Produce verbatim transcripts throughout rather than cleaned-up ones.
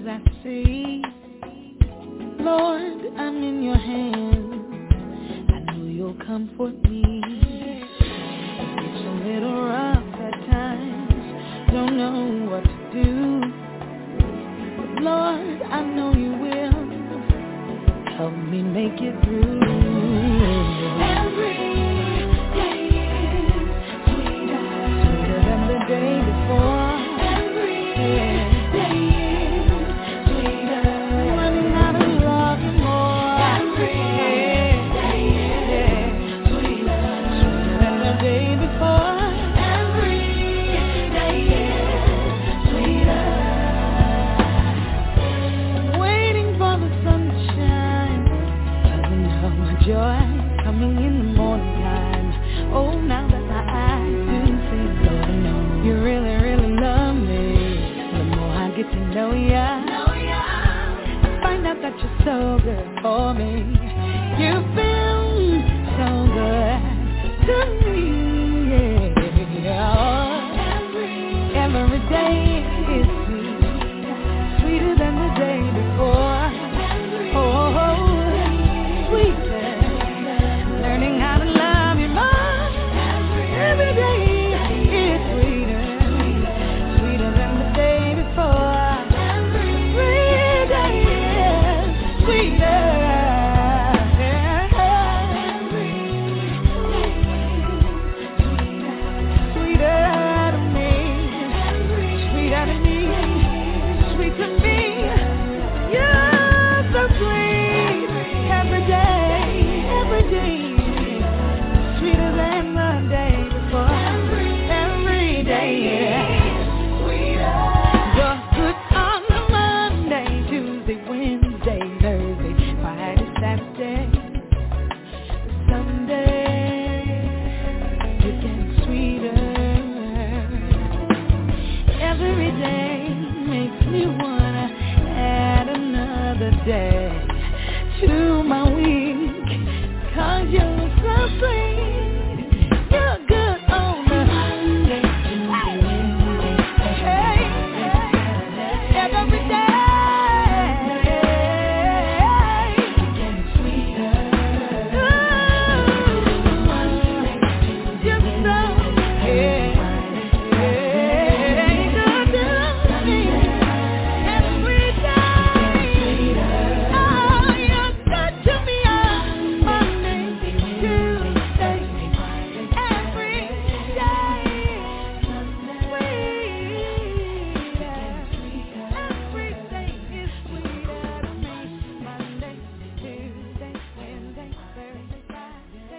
I see. Lord, I'm in your hands. I know you'll comfort me. It's a little rough at times. Don't know what to do. But Lord, I know you will. Help me make it through. Every day is sweeter, sweeter than the day before. Every day is sweeter, running out of love and more. Every day is sweeter, sweeter than the day before. Every day is sweeter. Waiting for the sunshine, counting up my joy coming in the morning time. Oh, now that my eyes do see, Lord, I know you really, really love me. The more I get to know ya, I find out that you're so good for me. You've been so good to me, yeah. Every day is sweet, sweeter than the day before. Oh, sweeter, learning how to love you more. Every day is sweeter, sweeter than the day before. Every day is sweeter. Sweeter to me, sweeter to me, sweet to me. You're so sweet. Every day, every day, sweeter than the day before. Every day is sweeter. You're good on the Monday, Tuesday, Wednesday, Thursday, Friday, Saturday, Sunday. You're getting sweeter. Every day makes me wanna add another day to my week, 'cause you're so sweet. You're good on the Monday, Tuesday, Wednesday, hey, every day. You're getting sweeter. Ooh, you're so, yeah, yeah, good to me. Every day, oh, you're good to me on Monday, Tuesday, every day. Sweet, everything is sweeter to me. Monday, Tuesday, Wednesday, Thursday, Friday,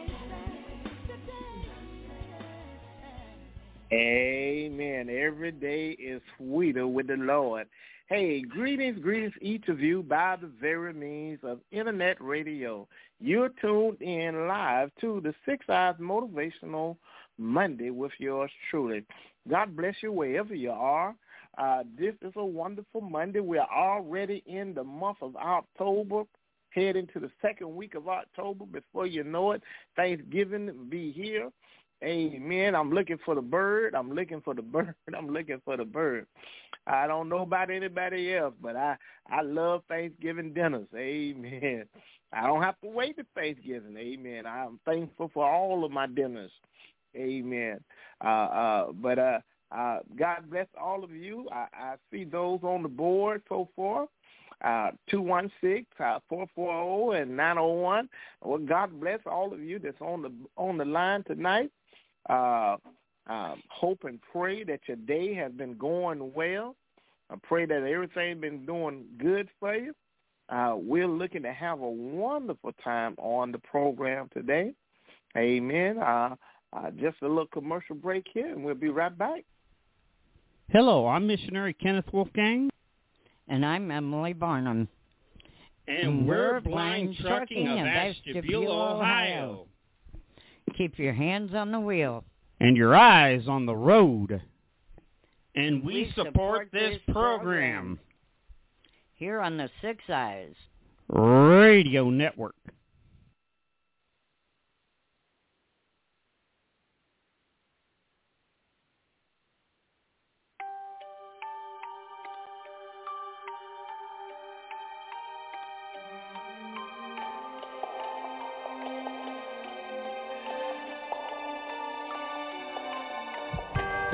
Saturday. Amen. Every day is sweeter with the Lord. Hey, greetings, greetings each of you by the very means of internet radio. You're tuned in live to the Six Eyes Motivational Monday with yours truly. God bless you wherever you are. Uh, this is a wonderful Monday. We're already in the month of October, heading to the second week of October. Before you know it, Thanksgiving will be here. Amen. I'm looking for the bird. I'm looking for the bird. I'm looking for the bird. I don't know about anybody else, but I, I love Thanksgiving dinners. Amen. I don't have to wait to Thanksgiving. Amen. I'm thankful for all of my dinners. Amen. Uh, uh, but uh, uh, God bless all of you. I, I see those on the board so far. Uh, two one six, four four zero, and nine oh one. Well, God bless all of you that's on the on the line tonight. Uh, um, hope and pray that your day has been going well. I pray that everything's been doing good for you. Uh, we're looking to have a wonderful time on the program today. Amen. Uh, uh, just a little commercial break here, and we'll be right back. Hello, I'm missionary Kenneth Wolfgang. And I'm Emily Barnum. And, and we're Blind Trucking of Ashtabula, Ohio. Keep your hands on the wheel. And your eyes on the road. And we, we support, support this program. program. Here on the Six Eyes Radio Network.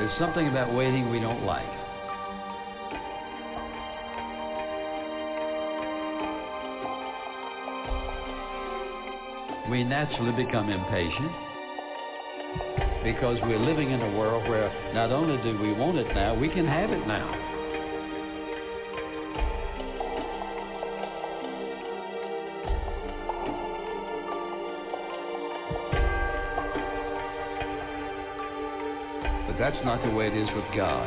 There's something about waiting we don't like. We naturally become impatient because we're living in a world where not only do we want it now, we can have it now. But that's not the way it is with God.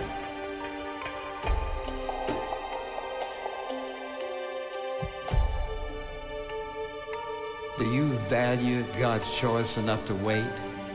Do you value God's choice enough to wait?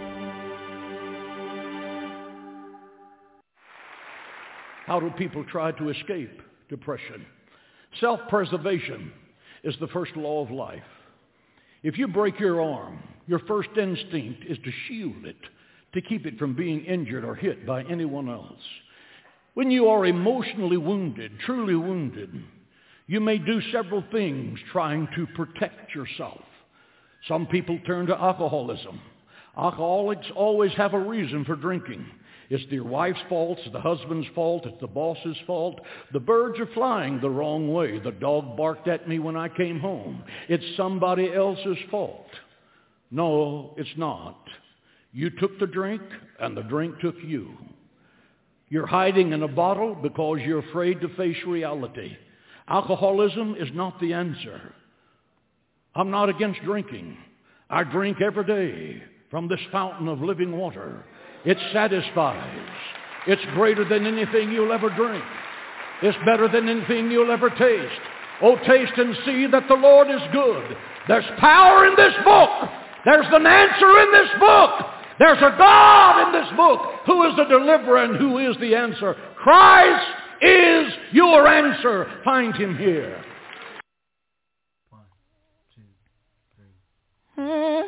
How do people try to escape depression? Self-preservation is the first law of life. If you break your arm, your first instinct is to shield it, to keep it from being injured or hit by anyone else. When you are emotionally wounded, truly wounded, you may do several things trying to protect yourself. Some people turn to alcoholism. Alcoholics always have a reason for drinking. It's their wife's fault, it's the husband's fault, it's the boss's fault. The birds are flying the wrong way. The dog barked at me when I came home. It's somebody else's fault. No, it's not. You took the drink, and the drink took you. You're hiding in a bottle because you're afraid to face reality. Alcoholism is not the answer. I'm not against drinking. I drink every day from this fountain of living water. It satisfies. It's greater than anything you'll ever drink. It's better than anything you'll ever taste. Oh, taste and see that the Lord is good. There's power in this book. There's an answer in this book. There's a God in this book who is the deliverer and who is the answer. Christ is your answer. Find him here. One, two, three. Mm.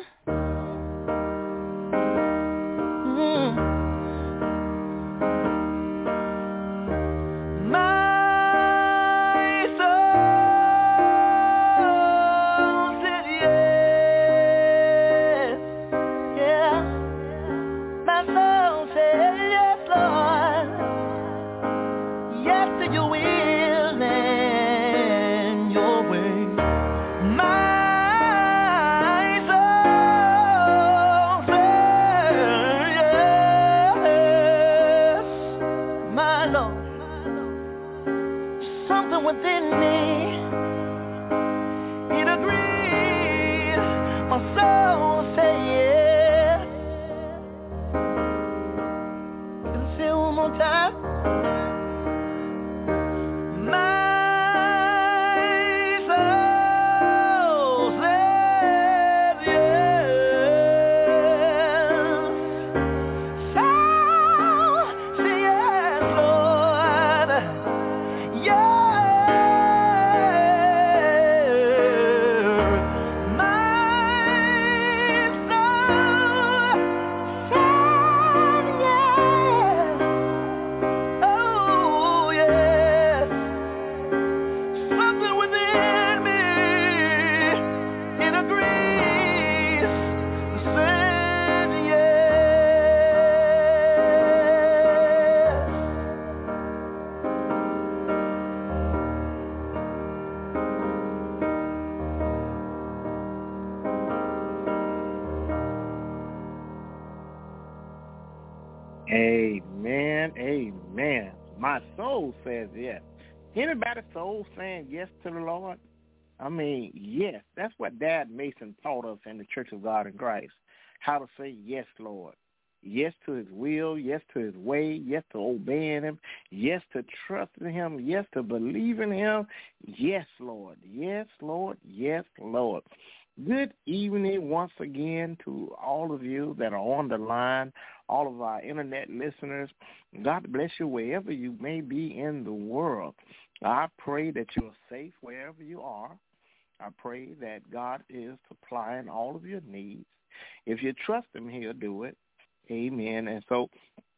Amen, amen. My soul says yes. Anybody soul saying yes to the Lord? I mean, yes. That's what Dad Mason taught us in the Church of God in Christ, how to say yes, Lord. Yes to his will, yes to his way, yes to obeying him, yes to trusting him, yes to believing him. Yes, Lord. Yes, Lord. Yes, Lord. Good evening once again to all of you that are on the line, all of our internet listeners. God bless you wherever you may be in the world. I pray that you are safe wherever you are. I pray that God is supplying all of your needs. If you trust him, he'll do it. Amen. And so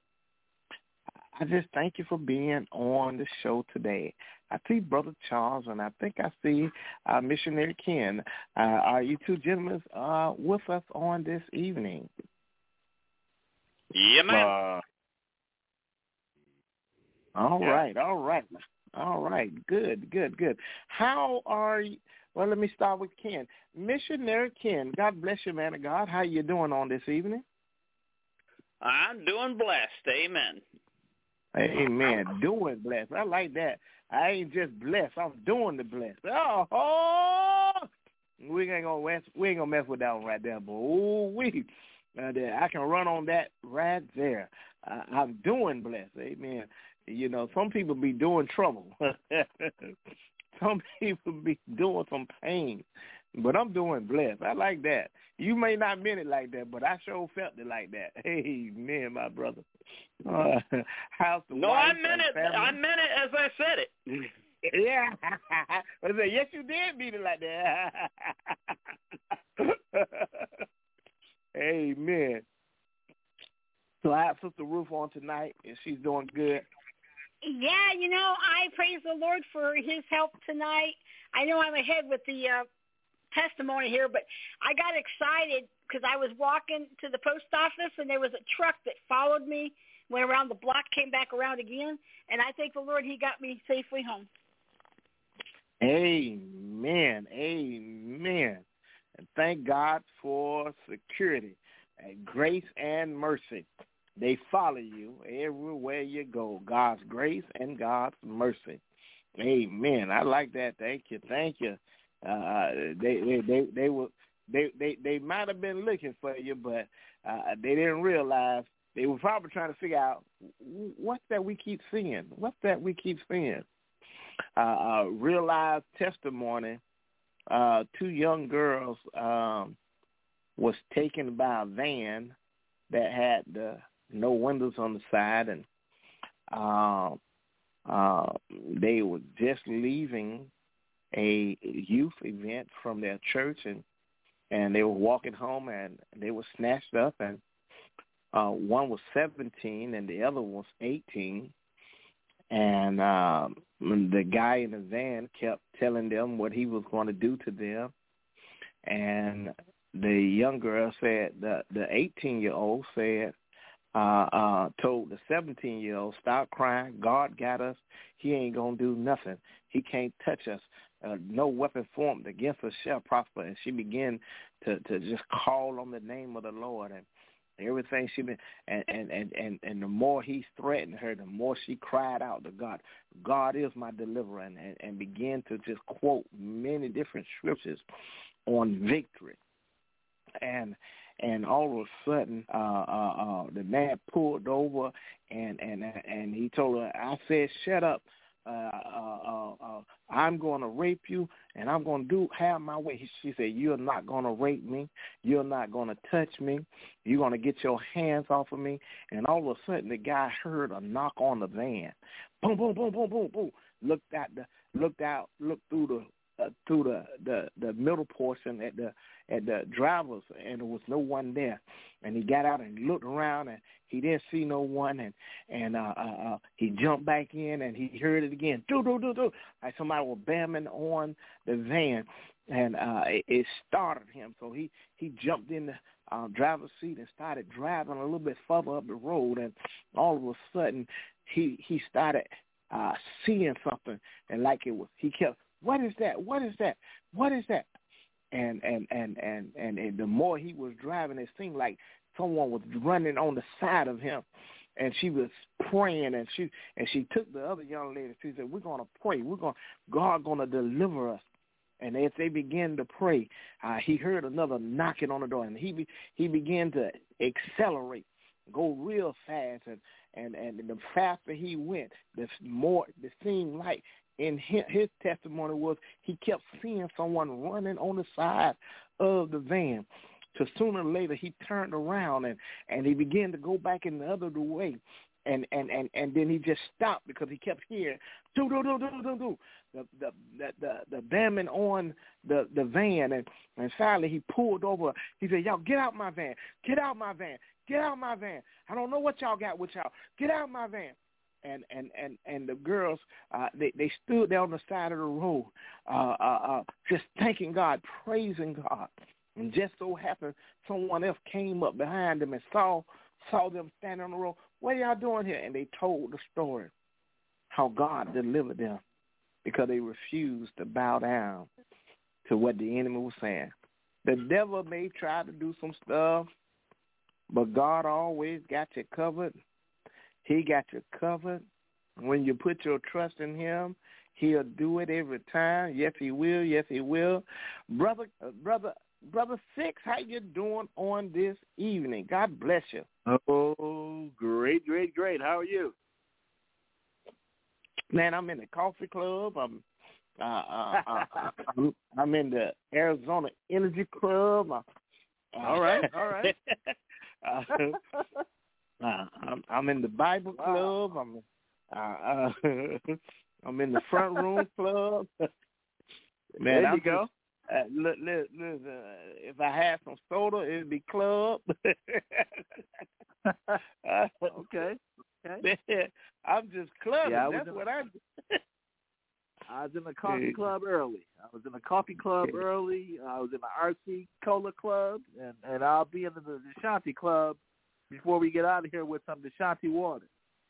I just thank you for being on the show today. I see Brother Charles, and I think I see uh, Missionary Ken. Uh, are you two gentlemen uh, with us on this evening? Yeah, man. Uh, All Yeah. right, all right, all right. Good, good, good. How are you? Well, let me start with Ken. Missionary Ken, God bless you, man of God. How you doing on this evening? I'm doing blessed. Amen. Amen. Doing blessed. I like that. I ain't just blessed. I'm doing the blessed. Oh, oh. we ain't gonna mess. We ain't gonna mess with that one right there, but oh, we. Uh, I can run on that right there. I, I'm doing blessed. Amen. You know, some people be doing trouble. Some people be doing some pain, but I'm doing blessed. I like that. You may not mean it like that, but I sure felt it like that. Amen, my brother. Uh, how's the No, wife I meant and it. family? I meant it as I said it. Yeah. I said, yes, you did mean it like that. Amen. So I have Sister Ruth on tonight, and she's doing good. Yeah, you know, I praise the Lord for his help tonight. I know I'm ahead with the uh, testimony here, but I got excited because I was walking to the post office, and there was a truck that followed me, went around the block, came back around again, and I thank the Lord he got me safely home. Amen. Amen. And thank God for security and grace and mercy. They follow you everywhere you go. God's grace and God's mercy. Amen. I like that. Thank you. Thank you. Uh, they, they, they, they were, they, they, they might have been looking for you, but uh, they didn't realize. They were probably trying to figure out what's that we keep seeing. What's that we keep seeing? Uh, uh, real live testimony. Uh, two young girls um, was taken by a van that had the no windows on the side, and uh, uh, they were just leaving a youth event from their church, and and they were walking home, and they were snatched up, and uh, one was seventeen, and the other was eighteen, and um, the guy in the van kept telling them what he was going to do to them, and the young girl said, the the eighteen-year-old said, Uh, uh, told the seventeen-year-old, stop crying. God got us. He ain't going to do nothing. He can't touch us. Uh, no weapon formed against us shall prosper. And she began to, to just call on the name of the Lord. And everything she been, and, and, and, and, and the more he threatened her, the more she cried out to God. God is my deliverer. And, and, and began to just quote many different scriptures on victory. And And all of a sudden, uh, uh, uh, the man pulled over, and, and and he told her, I said, shut up. Uh, uh, uh, uh, I'm going to rape you, and I'm going to do have my way. She said, you're not going to rape me. You're not going to touch me. You're going to get your hands off of me. And all of a sudden, the guy heard a knock on the van. Boom, boom, boom, boom, boom, boom. Looked at the, looked out, looked through the, Uh, through the, the, the middle portion at the at the driver's, and there was no one there. And he got out and looked around, and he didn't see no one, and and uh, uh, uh, he jumped back in, and he heard it again, do do do do, like somebody was bamming on the van, and uh, it, it started him. So he he jumped in the uh, driver's seat and started driving a little bit further up the road, and all of a sudden he he started uh, seeing something, and like it was, he kept. What is that? What is that? What is that? And and, and, and, and and the more he was driving, it seemed like someone was running on the side of him. And she was praying, and she and she took the other young lady. She said, we're going to pray. We're going, God going to deliver us. And as they began to pray, uh, he heard another knocking on the door, and he be, he began to accelerate, go real fast. And, and, and the faster he went, the more it seemed like, in his testimony was he kept seeing someone running on the side of the van. So sooner or later he turned around and, and he began to go back in the other way. And, and, and, and then he just stopped because he kept hearing, do, do, do, do, do, do, the, the, the, the, the bamming on the, the van. And, and finally he pulled over. He said, y'all get out my van. Get out my van. Get out my van. I don't know what y'all got with y'all. Get out my van. And, and, and, and the girls, uh, they, they stood there on the side of the road, uh, uh, uh, just thanking God, praising God. And just so happened someone else came up behind them and saw saw them standing on the road. What are y'all doing here? And they told the story. how God delivered them because they refused to bow down to what the enemy was saying. The devil may try to do some stuff, but God always got you covered. He got you covered. When you put your trust in him, he'll do it every time. Yes, he will. Yes, he will. Brother, uh, brother, brother Six, how you doing on this evening? God bless you. Oh, great, great, great. How are you? Man, I'm in the coffee club. I'm, uh, uh, uh, I'm, I'm in the Arizona Energy Club. Uh, all right, all right. uh, uh, I'm, I'm in the Bible wow. Club. I'm, uh, uh, I'm in the Front Room Club. Man, there you I'm go. Just, uh, look, look, look, uh, if I had some soda, it'd be club. uh, okay. Okay. I'm just clubbing. Yeah, That's in, what I do. I was in the coffee club early. I was in the coffee club early. I was in the R C Cola Club, and, and I'll be in the Deshanti Club before we get out of here with some Deshanti water.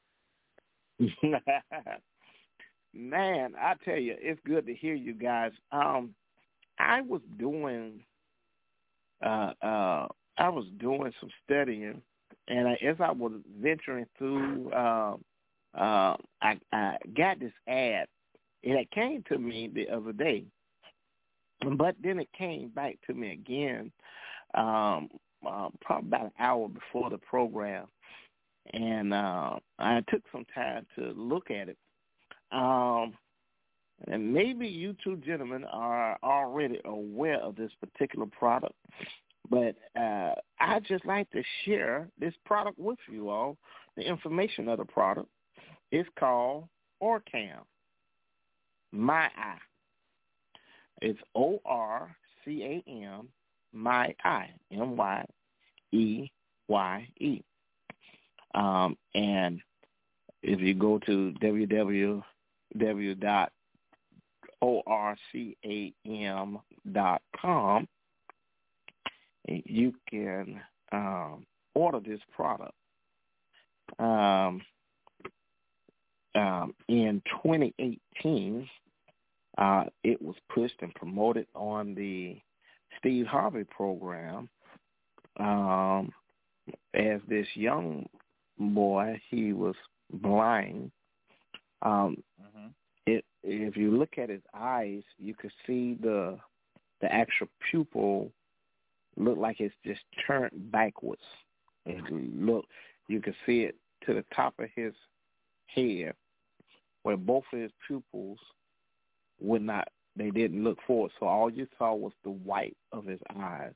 Man, I tell you, it's good to hear you guys. Um, I was doing, uh, uh, I was doing some studying, and I, as I was venturing through, uh, uh, I, I got this ad. It came to me the other day, but then it came back to me again, um, uh, probably about an hour before the program, and uh, I took some time to look at it. Um, and maybe you two gentlemen are already aware of this particular product, but uh, I'd just like to share this product with you all, the information of the product. It's called Orcam, My Eye. It's O R C A M, My Eye, M Y E Y E. Um, and if you go to w w w dot orcam dot com, you can um, order this product. Um, um, in twenty eighteen, uh, it was pushed and promoted on the Steve Harvey program um, as this young boy. He was blind. Um, mm-hmm. it, if you look at his eyes, you could see the the actual pupil look like it's just turned backwards. It look, you could see it to the top of his head, where both of his pupils would not, they didn't look forward. So all you saw was the white of his eyes.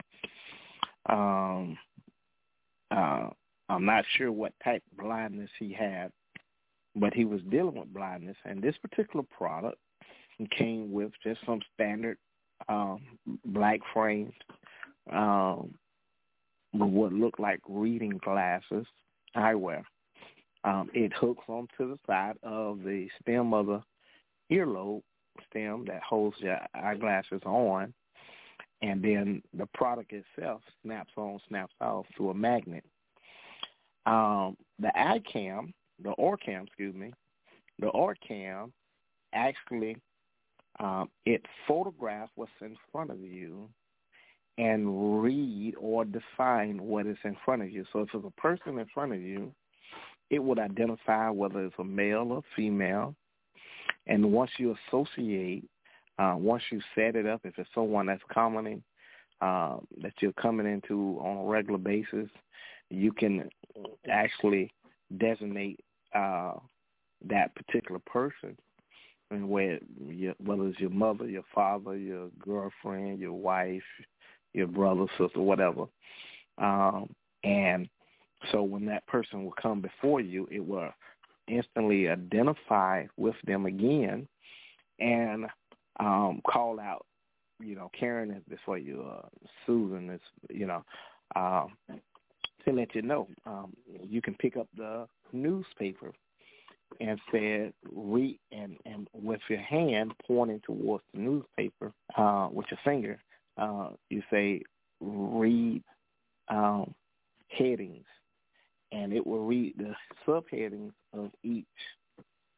Um, uh, I'm not sure what type of blindness he had, but he was dealing with blindness. And this particular product came with just some standard um, black frames, um, with what looked like reading glasses, eyewear. Um, it hooks onto the side of the stem of the earlobe stem that holds your eyeglasses on, and then the product itself snaps on, snaps off through a magnet. Um, the iCam, the Orcam, excuse me, the Orcam actually, um, it photographs what's in front of you and read or define what is in front of you. So if there's a person in front of you, it would identify whether it's a male or female. And once you associate, uh, once you set it up, if it's someone that's commenting, uh, that you're coming into on a regular basis, you can actually designate uh, that particular person, and where you, whether it's your mother, your father, your girlfriend, your wife, your brother, sister, whatever. Um, and so when that person will come before you, it will instantly identify with them again and um, call out, you know, Karen is before you, uh, Susan is, you know, uh, to let you know. Um, you can pick up the newspaper and said, read, and, and with your hand pointing towards the newspaper uh, with your finger, uh, you say, read um, headings, and it will read the subheadings of each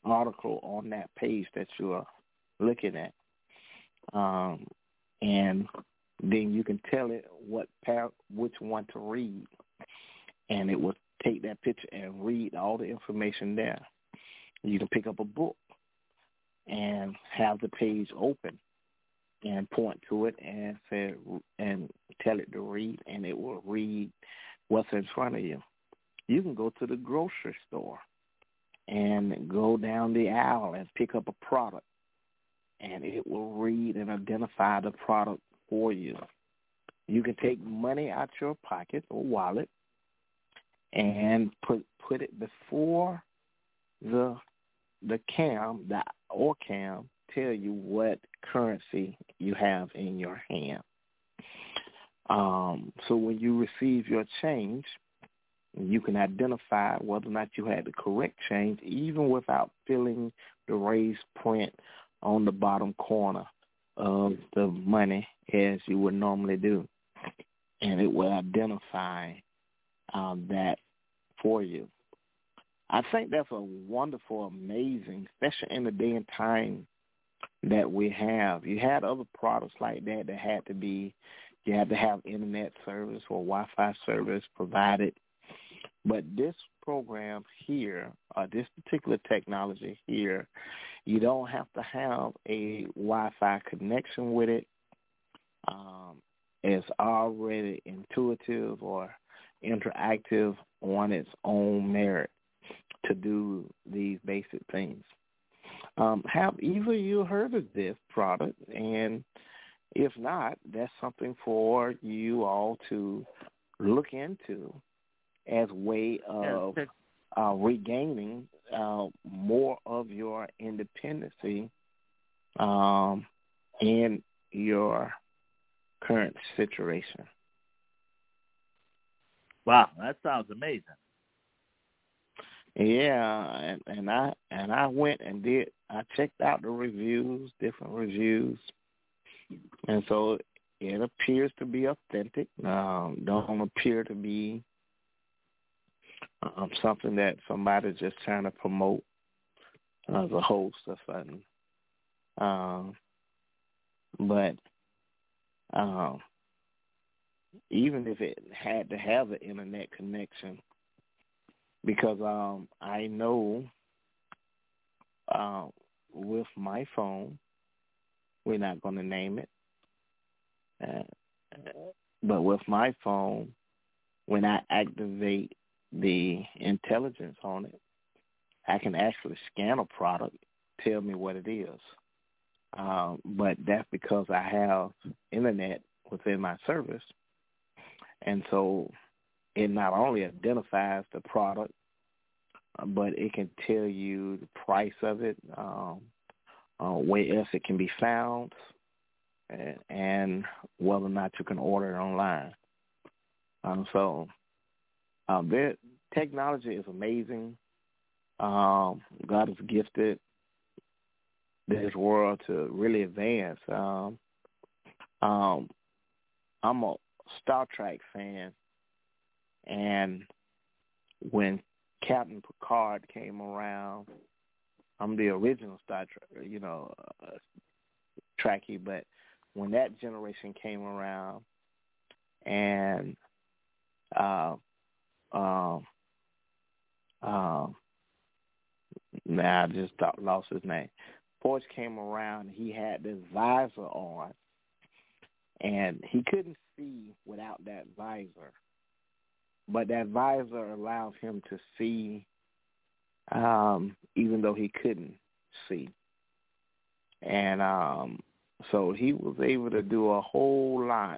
article on that page that you are looking at. Um, and then you can tell it what par- which one to read, and it will take that picture and read all the information there. You can pick up a book and have the page open and point to it and say and tell it to read, and it will read what's in front of you. You can go to the grocery store and go down the aisle and pick up a product, and it will read and identify the product for you. You can take money out your pocket or wallet and put put it before the the cam, the or cam, tell you what currency you have in your hand. Um, so when you receive your change, you can identify whether or not you had the correct change, even without filling the raised print on the bottom corner of the money as you would normally do. And it will identify um, that for you. I think that's a wonderful, amazing, especially in the day and time that we have. You had other products like that that had to be, you had to have internet service or Wi-Fi service provided. But this program here, uh, this particular technology here, you don't have to have a Wi-Fi connection with it. Um, it's already intuitive or interactive on its own merit to do these basic things. Um, have either of you heard of this product? And if not, that's something for you all to look into as a way of uh, regaining uh, more of your independency um, in your current situation. Wow, that sounds amazing. Yeah, and, and I and I went and did. I checked out the reviews, different reviews, and so it appears to be authentic. Um, don't appear to be um, something that somebody's just trying to promote as a host or something. Um, but um, even if it had to have an internet connection, because um, I know uh, with my phone, we're not going to name it, uh, but with my phone, when I activate the intelligence on it, I can actually scan a product, tell me what it is. Um, but that's because I have internet within my service. And so it not only identifies the product, but it can tell you the price of it, um, uh, where else it can be found, and, and whether or not you can order it online. Um, so um, their technology is amazing. Um, God has gifted this world to really advance. Um, um, I'm a Star Trek fan, and when Captain Picard came around, I'm the original Star Trek, you know, uh, Trekkie, but when that generation came around, and uh, um, um, nah, I just thought, lost his name. Forge came around, he had this visor on, and he couldn't see without that visor. But that visor allowed him to see, um, even though he couldn't see. And um, so he was able to do a whole lot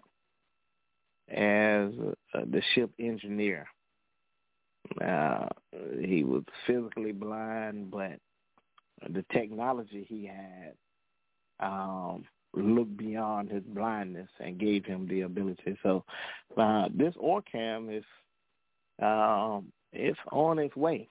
as uh, the ship engineer. Uh, he was physically blind, but the technology he had um, looked beyond his blindness and gave him the ability. So uh, this OrCam is um, it's on its way.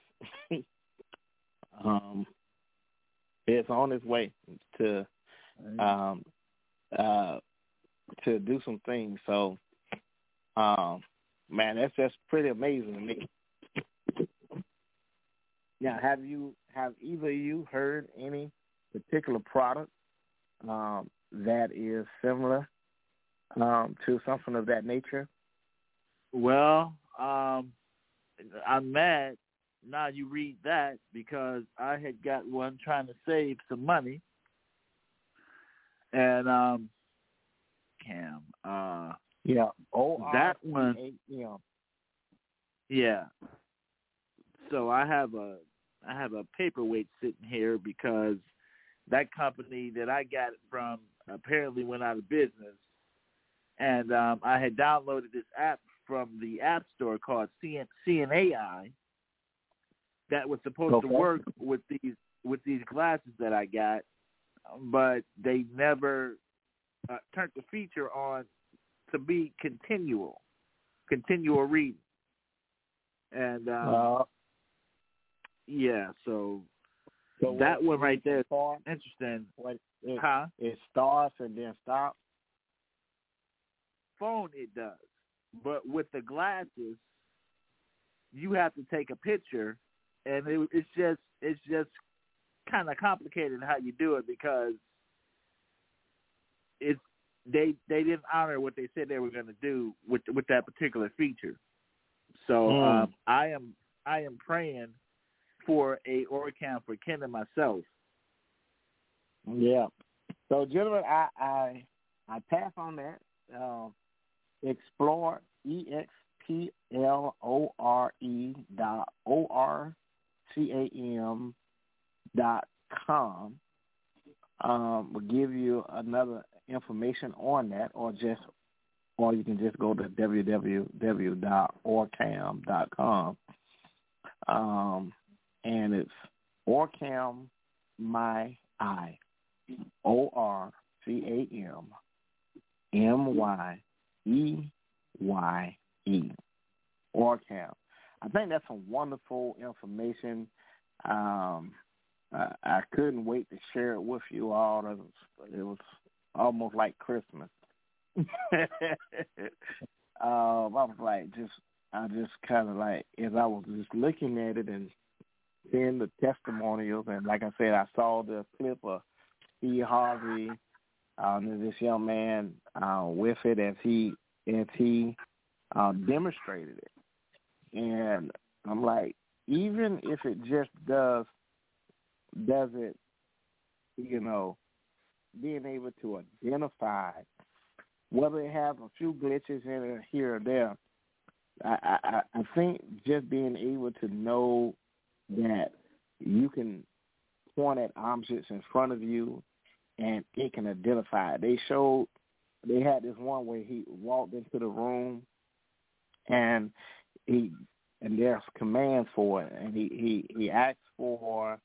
um, it's on its way to um, uh, to do some things. So, um, man, that's just pretty amazing to me. Now, have you have either of you heard any particular product um, that is similar um, to something of that nature? Well, um, I'm mad now you read that because I had got one trying to save some money, and um, Cam, uh, yeah, O R that one, yeah, yeah. So I have a I have a paperweight sitting here because that company that I got it from apparently went out of business, and um, I had downloaded this app from the App Store called C N A I that was supposed okay. to work with these with these glasses that I got, but they never uh, turned the feature on to be continual, continual reading, and um, uh, yeah, so, so that one right there, start, interesting. what, it, huh? It starts and then stops. Phone it does, but with the glasses, you have to take a picture, and it, it's just it's just kind of complicated how you do it because it's they they didn't honor what they said they were going to do with with that particular feature. So mm. um, I am I am praying for a Orcam for Ken and myself. Yeah. So, gentlemen, I I, I pass on that. Uh, explore E X P L O R E dot O R C A M dot com. Um, will give you another information on that, or just, or you can just go to w w w dot orcam dot com. Um, and it's Orcam My Eye, O R C A M M Y E Y E, Orcam. I think that's some wonderful information. Um, I, I couldn't wait to share it with you all. It was, it was almost like Christmas. um, I was like, just, I just kind of like, as I was just looking at it and seeing the testimonials, and like I said, I saw the clip of Steve Harvey, um, this young man uh, with it as he as he uh, demonstrated it, and I'm like, even if it just does does it, you know, being able to identify whether it has a few glitches in it here or there, I, I, I think just being able to know that you can point at objects in front of you and it can identify it. They showed, they had this one where he walked into the room and he, and there's commands for it, and he, he, he asked for,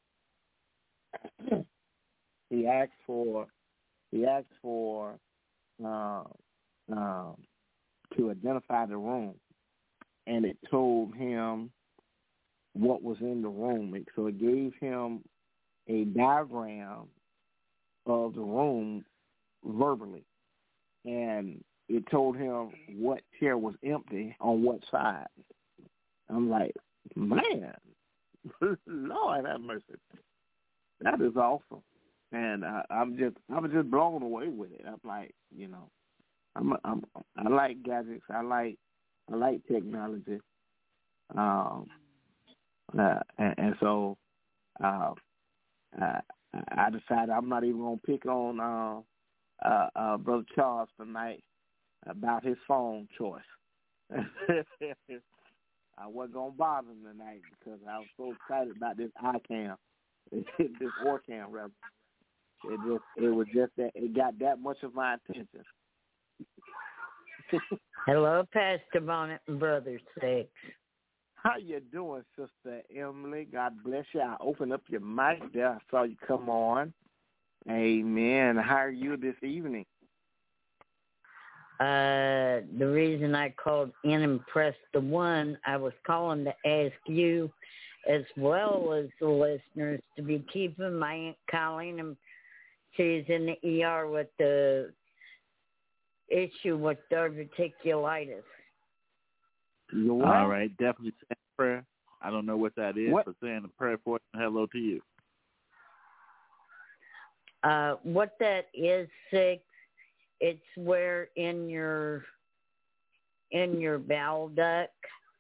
he asked for, he asked for, uh, um, to identify the room, and it told him what was in the room. So it gave him a diagram of the room verbally, and it told him what chair was empty on what side. I'm like, man, Lord have mercy. That is awesome. And I, I'm just, I was just blown away with it. I'm like, you know, I'm, I'm, I like gadgets. I like, I like technology. Um, uh, and, and so, uh, I, I decided I'm not even gonna pick on uh, uh, uh, Brother Charles tonight about his phone choice. I wasn't gonna bother him tonight because I was so excited about this iCam, this Orcam rather. It just, it was just that it got that much of my attention. Hello, Pastor Bonnet and Brother Six. How you doing, Sister Emily? God bless you. I opened up your mic there. I saw you come on. Amen. How are you this evening? Uh, the reason I called in and pressed the one, I was calling to ask you, as well as the listeners, to be keeping my Aunt Colleen, and she's in the E R with the issue with diverticulitis. You're All right, definitely say prayer. I don't know what that is, What? but saying a prayer for it and hello to you. Uh, what that is, Six, it's where in your in your bowel duct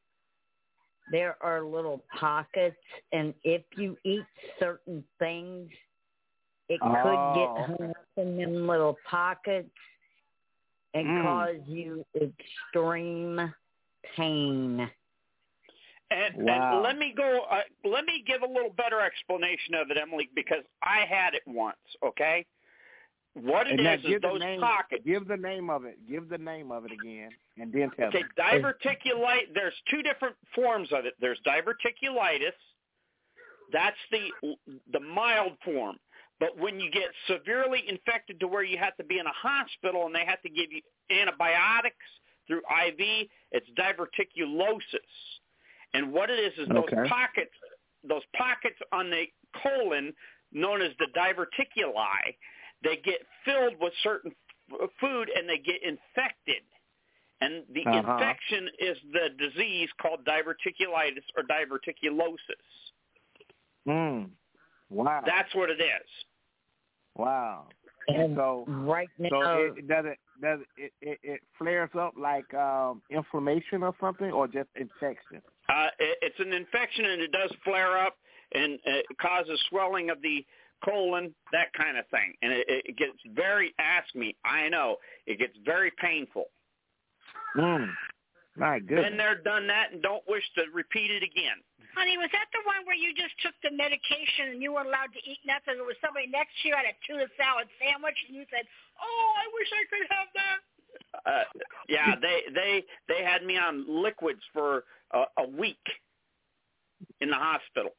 there are little pockets, and if you eat certain things, it Oh. could get hung up in them little pockets and Mm. cause you extreme pain. And, Wow. and let me go. Uh, let me give a little better explanation of it, Emily, because I had it once. Okay, what it And now is is give the those name, pockets. Give the name of it. Give the name of it again, and then tell Okay, me. diverticulitis. There's two different forms of it. There's diverticulitis. That's the the mild form. But when you get severely infected to where you have to be in a hospital and they have to give you antibiotics through I V, it's diverticulosis. And what it is is those Okay. pockets, those pockets on the colon, known as the diverticuli, they get filled with certain f- food and they get infected. And the Uh-huh. infection is the disease called diverticulitis or diverticulosis. Mm. Wow. That's what it is. Wow. And so right now, so it does it does it, it it flares up like um, inflammation or something, or just infection? Uh, it, it's an infection, and it does flare up, and it causes swelling of the colon, that kind of thing. And it, it gets very, ask me, I know, it gets very painful. Mm. My goodness. Been there, done that, and don't wish to repeat it again. Honey, was that the one where you just took the medication and you weren't allowed to eat nothing? There was somebody next to you had a tuna salad sandwich, and you said, "Oh, I wish I could have that." Uh, yeah, they they they had me on liquids for a, a week in the hospital.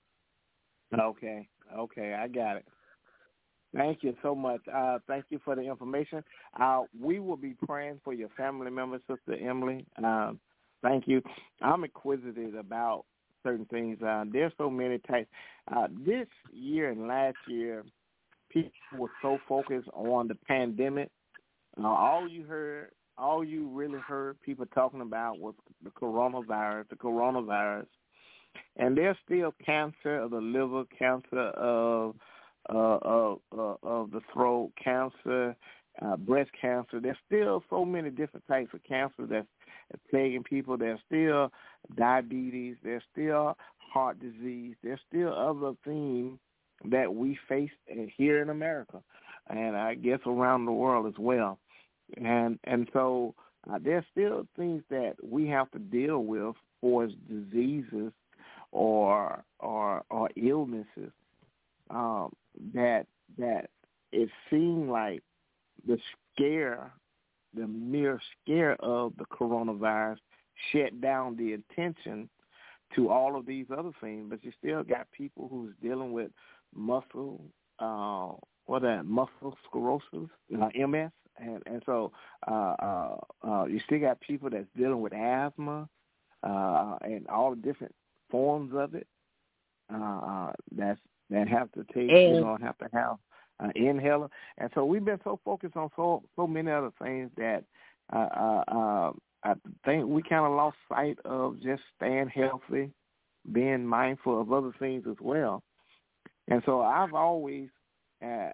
Okay. Okay, I got it. Thank you so much. Uh, thank you for the information. Uh, we will be praying for your family member, Sister Emily. Um, thank you. I'm inquisitive about certain things. Uh, there's so many types. Uh, this year and last year, people were so focused on the pandemic. Uh, all you heard, all you really heard people talking about was the coronavirus, the coronavirus. And there's still cancer of the liver, cancer of uh, of, uh, of the throat, cancer, uh, breast cancer. There's still so many different types of cancer that's plaguing people. There's still diabetes. There's still heart disease. There's still other things that we face here in America, and I guess around the world as well. And and so uh, there's still things that we have to deal with for diseases or or or illnesses um, that that it seemed like the scare, the mere scare of the coronavirus shut down the attention to all of these other things. But you still got people who's dealing with muscle, uh, what that muscle sclerosis, uh, M S, and and so uh, uh, uh, you still got people that's dealing with asthma uh, and all the different forms of it. Uh, that's that have to take, and, you know, have to have an inhaler, and so we've been so focused on so so many other things that uh, uh, uh, I think we kind of lost sight of just staying healthy, being mindful of other things as well. And so I've always, uh,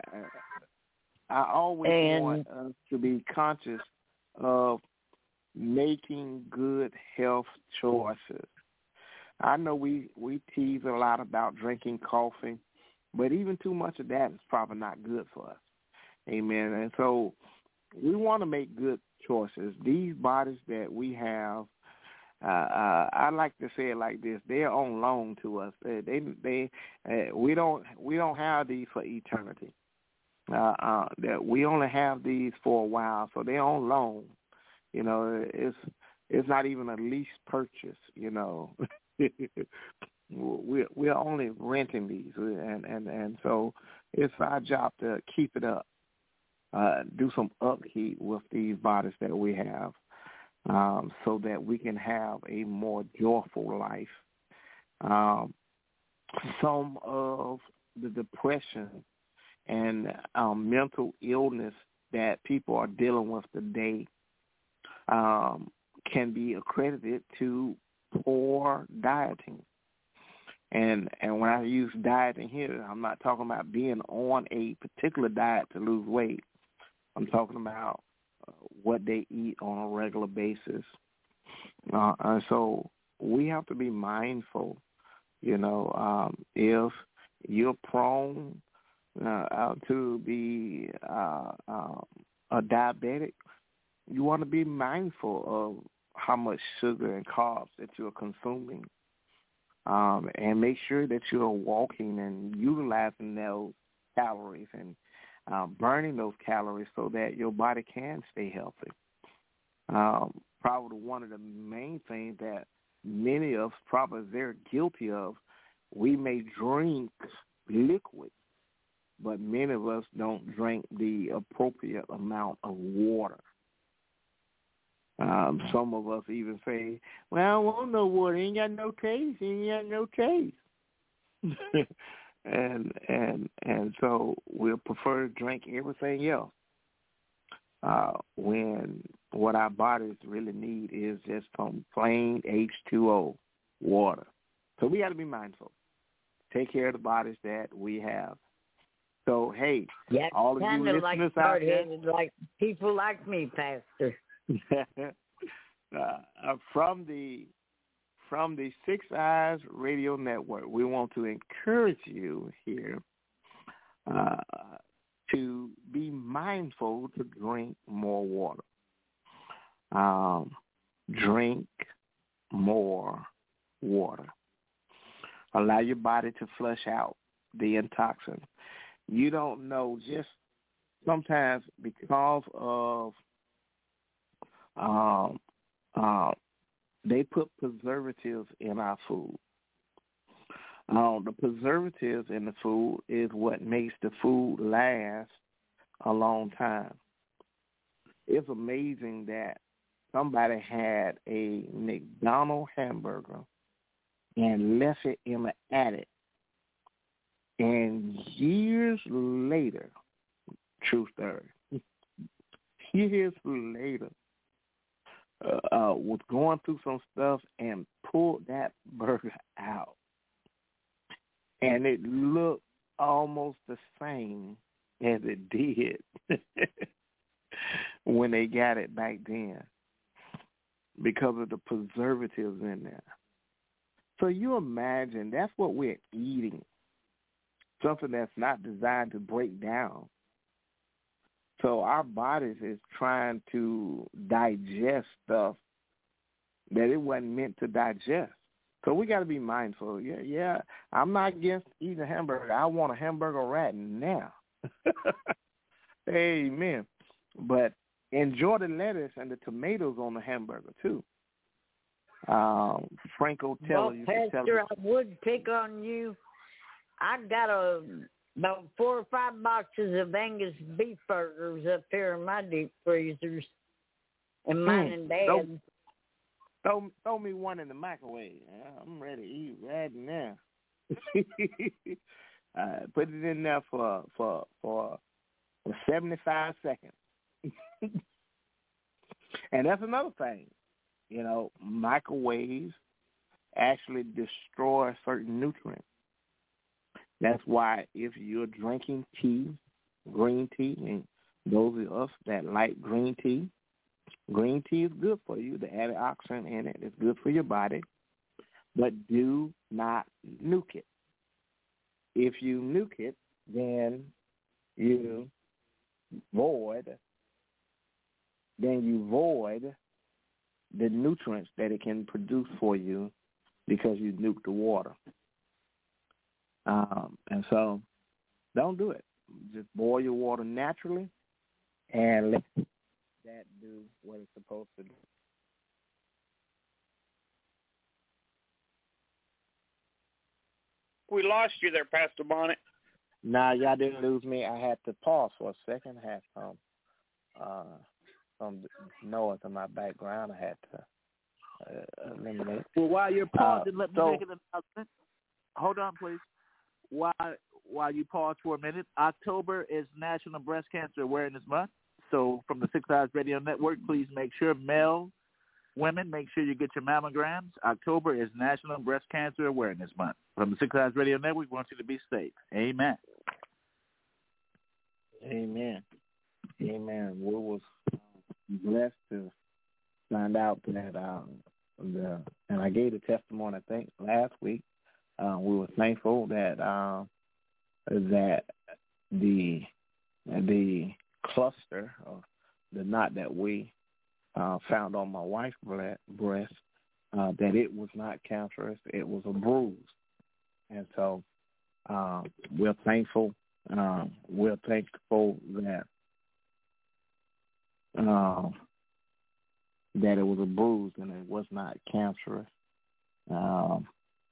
I always and, want us to be conscious of making good health choices. I know we, we tease a lot about drinking coffee, but even too much of that is probably not good for us. Amen. And so we want to make good choices. These bodies that we have, uh, uh, I like to say it like this: they're on loan to us. They, they, they uh, we don't, we don't have these for eternity. Uh, uh, that we only have these for a while, so they're on loan. You know, it's it's not even a lease purchase. You know. We're we're only renting these, and, and, and so it's our job to keep it up, uh, do some upkeep with these bodies that we have, um, so that we can have a more joyful life. Um, some of the depression and um, mental illness that people are dealing with today um, can be accredited to poor dieting. And and when I use diet in here, I'm not talking about being on a particular diet to lose weight. I'm talking about uh, what they eat on a regular basis. Uh, and so we have to be mindful, you know, um, if you're prone uh, to be uh, uh, a diabetic, you want to be mindful of how much sugar and carbs that you're consuming. Um, and make sure that you're walking and utilizing those calories and uh, burning those calories so that your body can stay healthy. Um, probably one of the main things that many of us probably very guilty of, we may drink liquid, but many of us don't drink the appropriate amount of water. Um, some of us even say, well, I don't want no water. Ain't got no taste. Ain't got no taste. and and and so we'll prefer to drink everything else uh, when what our bodies really need is just some plain H two O, water. So we got to be mindful. Take care of the bodies that we have. So, hey, yeah, all of you listeners like out there. Like people like me, Pastor. uh, from the from the Six Eyes Radio Network, we want to encourage you here uh, to be mindful to drink more water. Um, drink more water. Allow your body to flush out the toxins. You don't know, just sometimes because of um, uh, they put preservatives in our food. Uh, the preservatives in the food is what makes the food last a long time. It's amazing that somebody had a McDonald's hamburger and left it in the attic. And years later, true story, years later, uh, uh, was going through some stuff and pulled that burger out. And it looked almost the same as it did when they got it back then because of the preservatives in there. So you imagine that's what we're eating, something that's not designed to break down. So our bodies is trying to digest stuff that it wasn't meant to digest. So we got to be mindful. Yeah, yeah, I'm not against eating a hamburger. I want a hamburger right now. Amen. But enjoy the lettuce and the tomatoes on the hamburger too. Um, Franco Teller well, used Pastor, to tell me. I would pick on you. I got a about four or five boxes of Angus beef burgers up here in my deep freezers, and mine mm, and Dad's. Throw, throw, throw me one in the microwave. I'm ready to eat right now. uh, put it in there for for for, for seventy-five seconds. And that's another thing. You know, microwaves actually destroy certain nutrients. That's why if you're drinking tea, green tea, and those of us that like green tea, green tea is good for you. The antioxidant in it is good for your body, but do not nuke it. If you nuke it, then you void, then you void the nutrients that it can produce for you because you nuked the water. Um, and so don't do it. Just boil your water naturally and let that do what it's supposed to do. We lost you there, Pastor Bonnet. Nah, y'all didn't lose me. I had to pause for a second. I had some, uh, some noise in my background I had to uh, eliminate. Well, while you're pausing, uh, let me so, make an announcement. Hold on, please. While while you pause for a minute, October is National Breast Cancer Awareness Month. So from the Six Eyes Radio Network, please make sure mail women, make sure you get your mammograms. October is National Breast Cancer Awareness Month. From the Six Eyes Radio Network, we want you to be safe. Amen. Amen. Amen. We was blessed to find out that um, the and I gave the testimony I think last week. Uh, we were thankful that uh, that the the cluster of the knot that we uh, found on my wife's breast, uh, that it was not cancerous, it was a bruise. And so uh, we're thankful. Uh, we're thankful that uh, that it was a bruise and it was not cancerous. Um,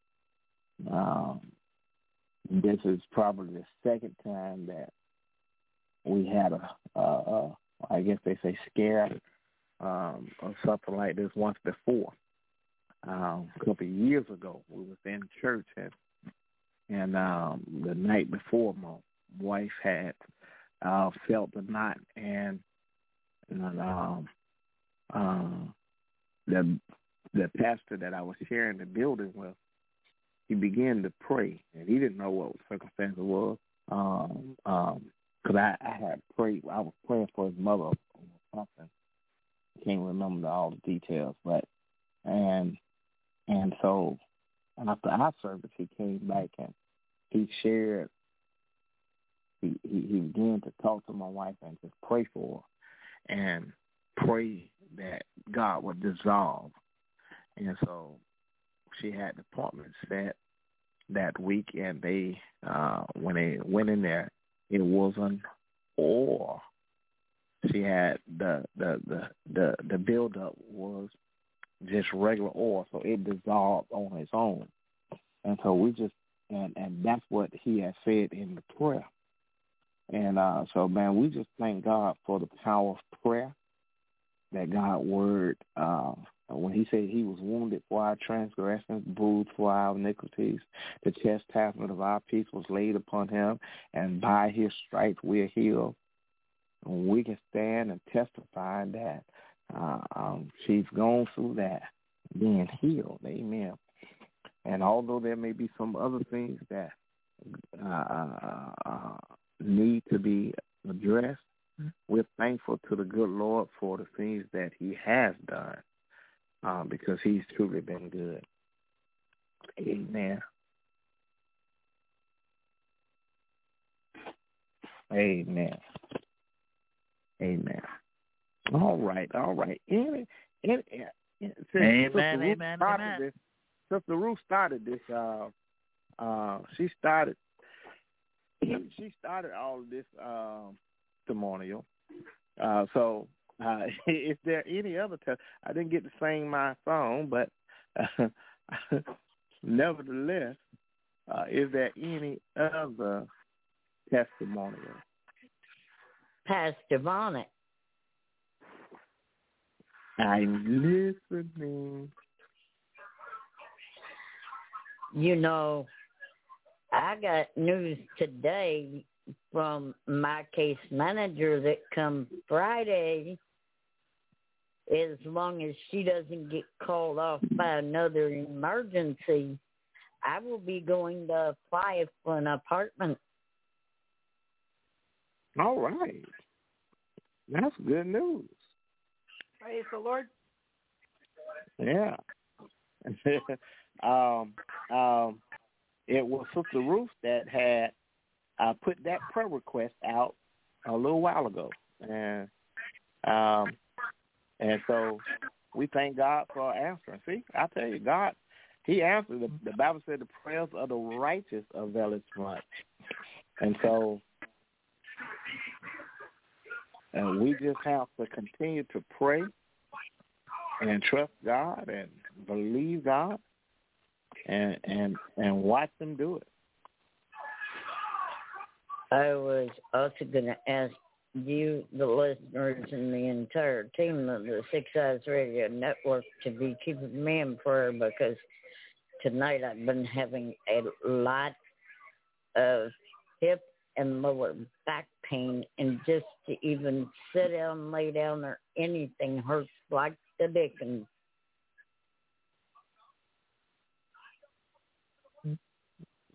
um, this is probably the second time that we had a, a, a I guess they say scare um, or something like this once before. Um, a couple of years ago, we was in church and and um, the night before, my wife had uh, felt the knot, and, and um, uh, the the pastor that I was sharing the building with, he began to pray, and he didn't know what the circumstance was. Um, um, Cause I, I had prayed, I was praying for his mother or something. I can't remember all the details, but and and so after our service, he came back and he shared. He, he he began to talk to my wife and just pray for her and pray that God would dissolve. And so she had the appointment set that week, and they uh, when they went in there, it wasn't oil. She had the the the the, the buildup was just regular oil, so it dissolved on its own. And so we just and and that's what he had said in the prayer. And uh, so man, we just thank God for the power of prayer. That God word uh, when he said he was wounded for our transgressions, bruised for our iniquities, the chastisement of our peace was laid upon him, and by his stripes we are healed. And we can stand and testify that uh, um, she's gone through that, being healed. Amen. And although there may be some other things that uh, uh, need to be addressed, we're thankful to the good Lord for the things that he has done, um, because he's truly been good. Amen. Amen. Amen. All right, all right. Any, any, any, amen, amen, amen. This, Sister Ruth started this. Uh, uh, she started. She started all of this uh, testimonial. Uh, so, uh, is there any other? Te- I didn't get to sing my song, but uh, nevertheless, uh, is there any other testimonial? Pastor Bonnet. I'm listening. You know, I got news today from my case manager that come Friday, as long as she doesn't get called off by another emergency, I will be going to apply for an apartment. All right. That's good news. Praise the Lord. Yeah. um, um, it was Sister Ruth that had uh, put that prayer request out a little while ago. And um, and so we thank God for answering. See, I tell you, God, he answered. The, the Bible said the prayers of the righteous availeth much. And so and we just have to continue to pray and trust God and believe God and and and watch them do it. I was also going to ask you, the listeners, and the entire team of the Six Eyes Radio Network to be keeping me in prayer, because tonight I've been having a lot of hip and lower back pain, and just to even sit down, lay down, or anything hurts like the dickens.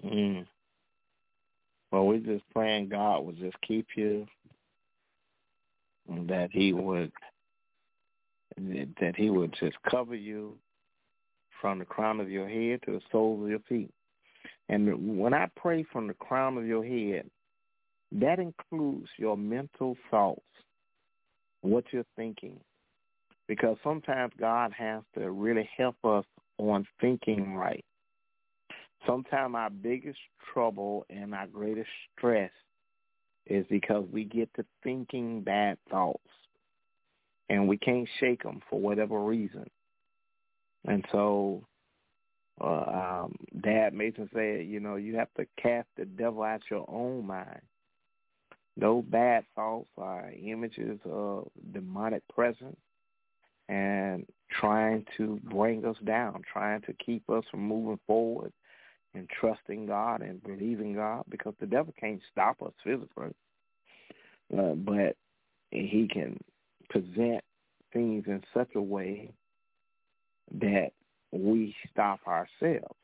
Mm. Well, we're just praying God would just keep you, and that He would that He would just cover you from the crown of your head to the soles of your feet. And when I pray from the crown of your head, that includes your mental thoughts, what you're thinking, because sometimes God has to really help us on thinking right. Sometimes our biggest trouble and our greatest stress is because we get to thinking bad thoughts, and we can't shake them for whatever reason. And so uh, um, Dad Mason said, you know, you have to cast the devil out your own mind. Those bad thoughts are images of demonic presence and trying to bring us down, trying to keep us from moving forward and trusting God and believing God, because the devil can't stop us physically. Uh, but he can present things in such a way that we stop ourselves.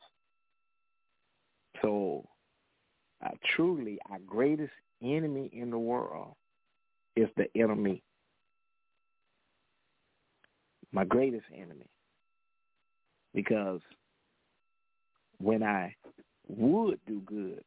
So uh, truly, our greatest enemy in the world is the enemy. My greatest enemy. Because when I would do good,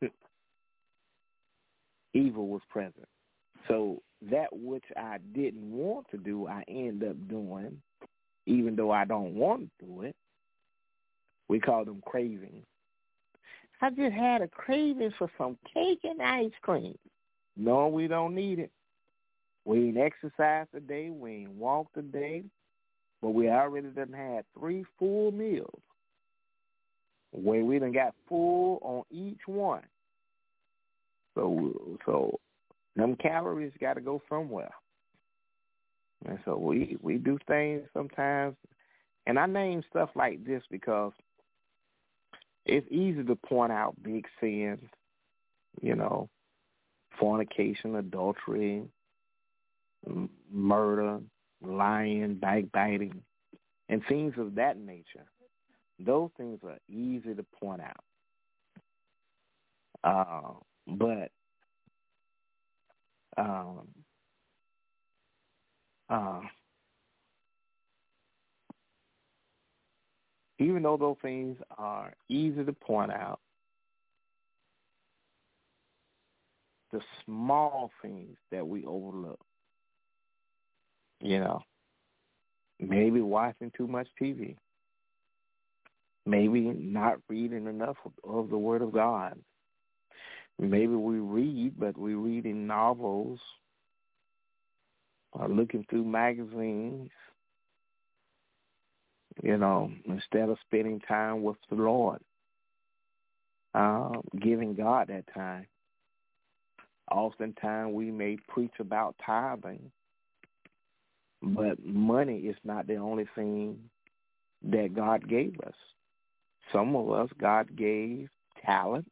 evil was present. So that which I didn't want to do, I end up doing, even though I don't want to do it. We call them cravings. I just had a craving for some cake and ice cream. No, we don't need it. We ain't exercised today. We ain't walked today. But we already done had three full meals where we done got full on each one. So, so them calories got to go somewhere. And so we, we do things sometimes. And I name stuff like this because it's easy to point out big sins, you know, fornication, adultery, m- murder, lying, backbiting, and things of that nature. Those things are easy to point out. Uh, but um, uh, even though those things are easy to point out, the small things that we overlook, you know, maybe watching too much T V, maybe not reading enough of the Word of God. Maybe we read, but we read in novels or looking through magazines, you know, instead of spending time with the Lord, uh, giving God that time. Oftentimes we may preach about tithing, but money is not the only thing that God gave us. Some of us, God gave talent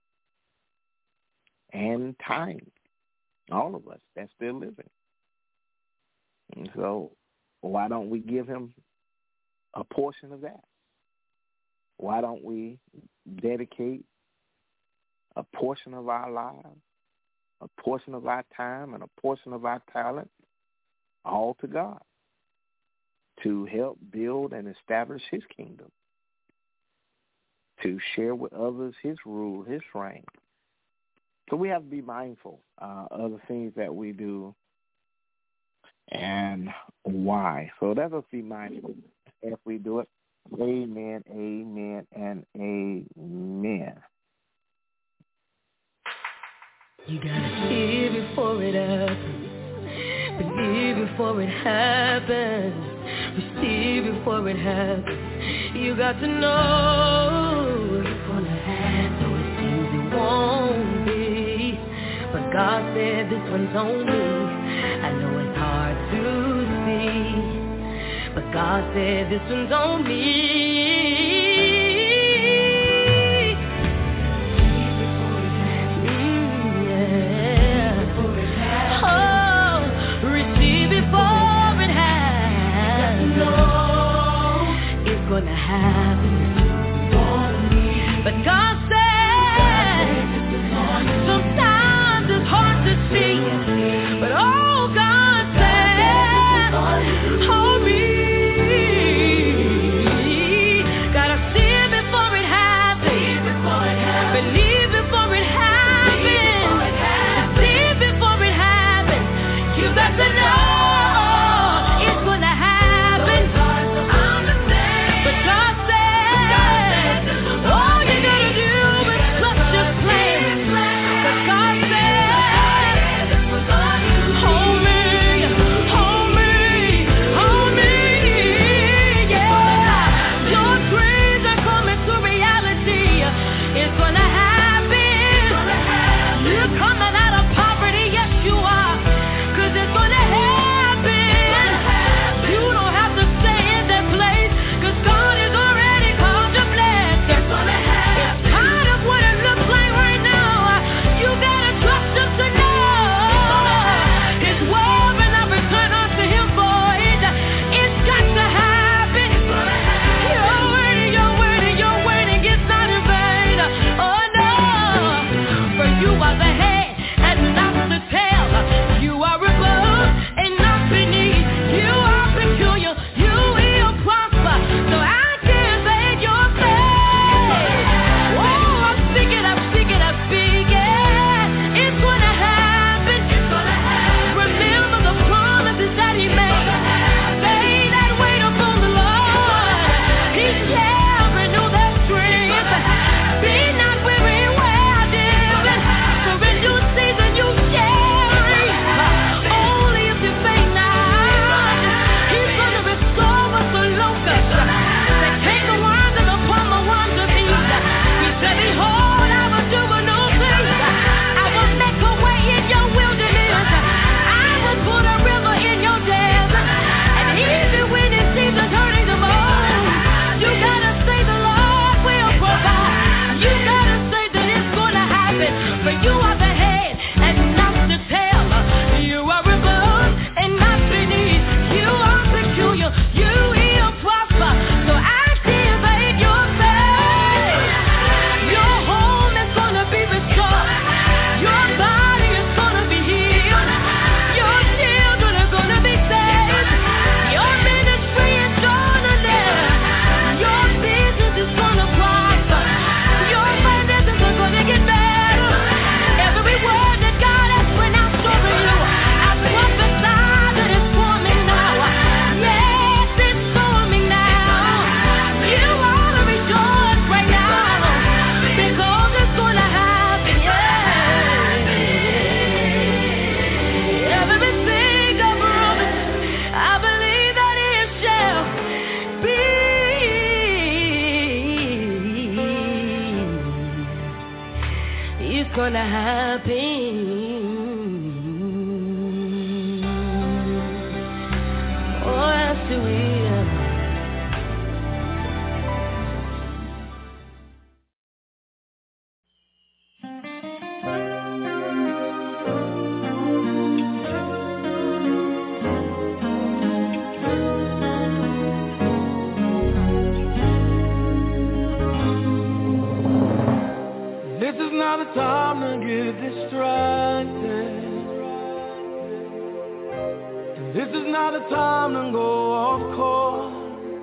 and time. All of us that's still living. And so why don't we give him a portion of that? Why don't we dedicate a portion of our lives, a portion of our time, and a portion of our talent all to God to help build and establish his kingdom, to share with others his rule, his reign. So we have to be mindful uh, of the things that we do and why. So let us be mindful if we do it. Amen, amen, and amen. You gotta see before it happens, believe before it happens, receive before it happens. You got to know it's gonna happen, though it seems it won't be. But God said this one's on me. I know it's hard to see, but God said this one's on me. Gonna happen, but God said pain. Oh, yes, we will. This is not a time to get distracted. This is not a time to go off course.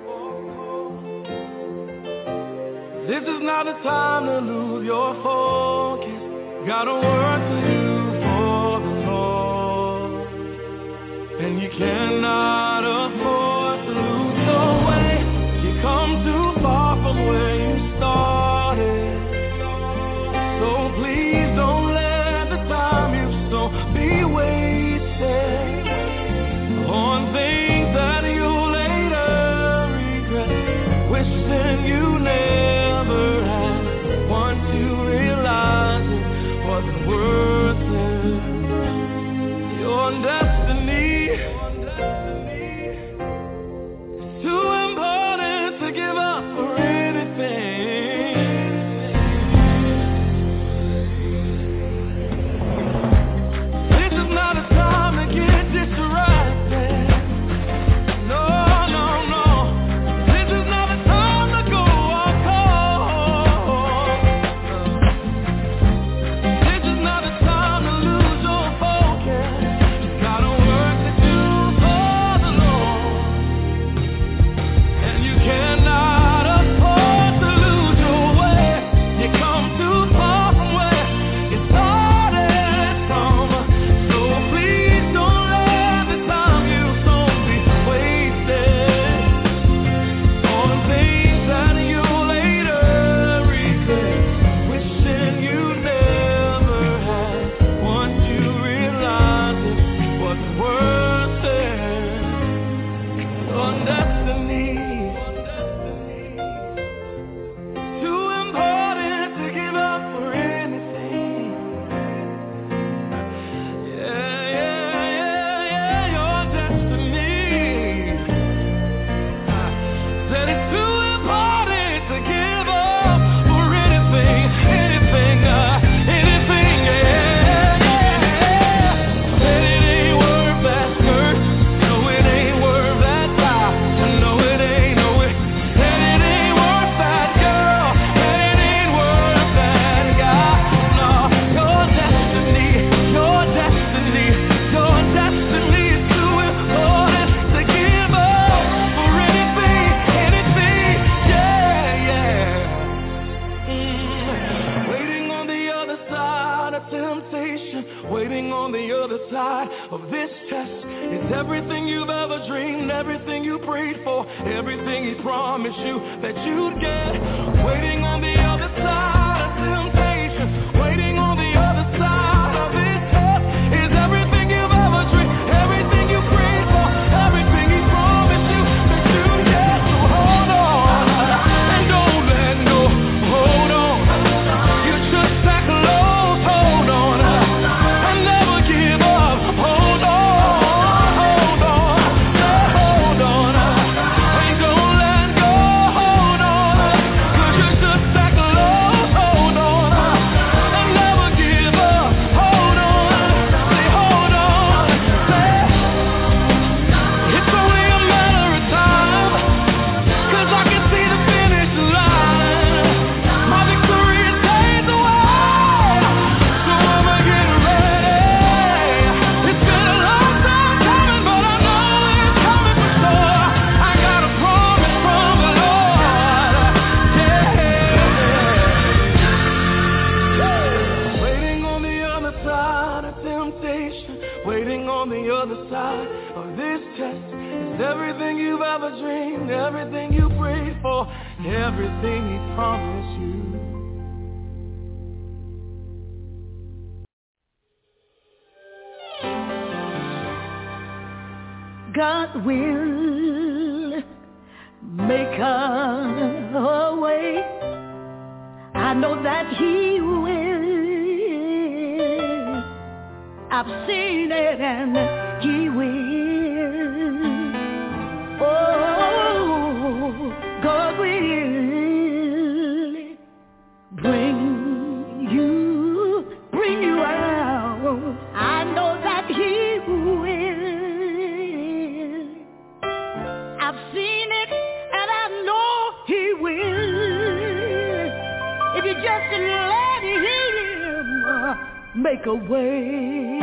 This is not a time to lose your focus. Gotta work to do for the Lord. And you cannot afford to lose your way. You come too far from where you started. So please don't let the time you've sown be wasted on things that you'll later regret, wishing you never had. Once you realize it wasn't worth it, your destiny is too important to give up for anything. Everything you've ever dreamed, everything you prayed for, everything he promised you that you'd get. Waiting on the other side of temptation, waiting on the other side of this test is everything you've ever dreamed, everything you prayed for, everything he promised you that you'd get. So hold on and don't let go. Hold on, you just back low. Hold on and never give up. Hold on. Everything you prayed for, everything he promised you. God will make a way. I know that he will. I've seen it and he will. Oh, God will bring you, bring you out. I know that he will. I've seen it and I know he will. If you just let him make a way.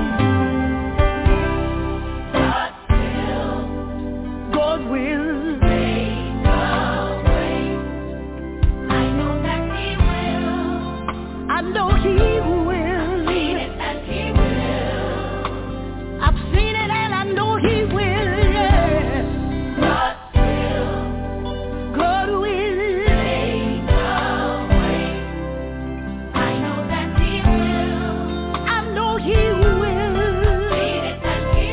God will. God will make a way. I know that he will. I know he will. I've seen it and he will. I've seen it and I know he will. Yes. God will. God will make a way. I know that he will. I know he will. I've seen it and he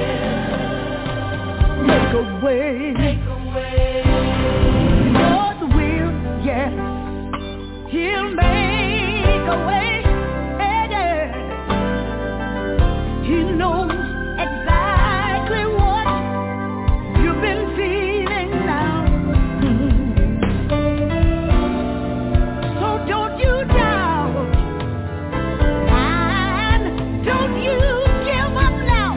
will. Make a way. Make a way. God will, yes. He'll make a way. Yeah, yeah. He knows exactly what you've been feeling now. So don't you doubt, and don't you give up now.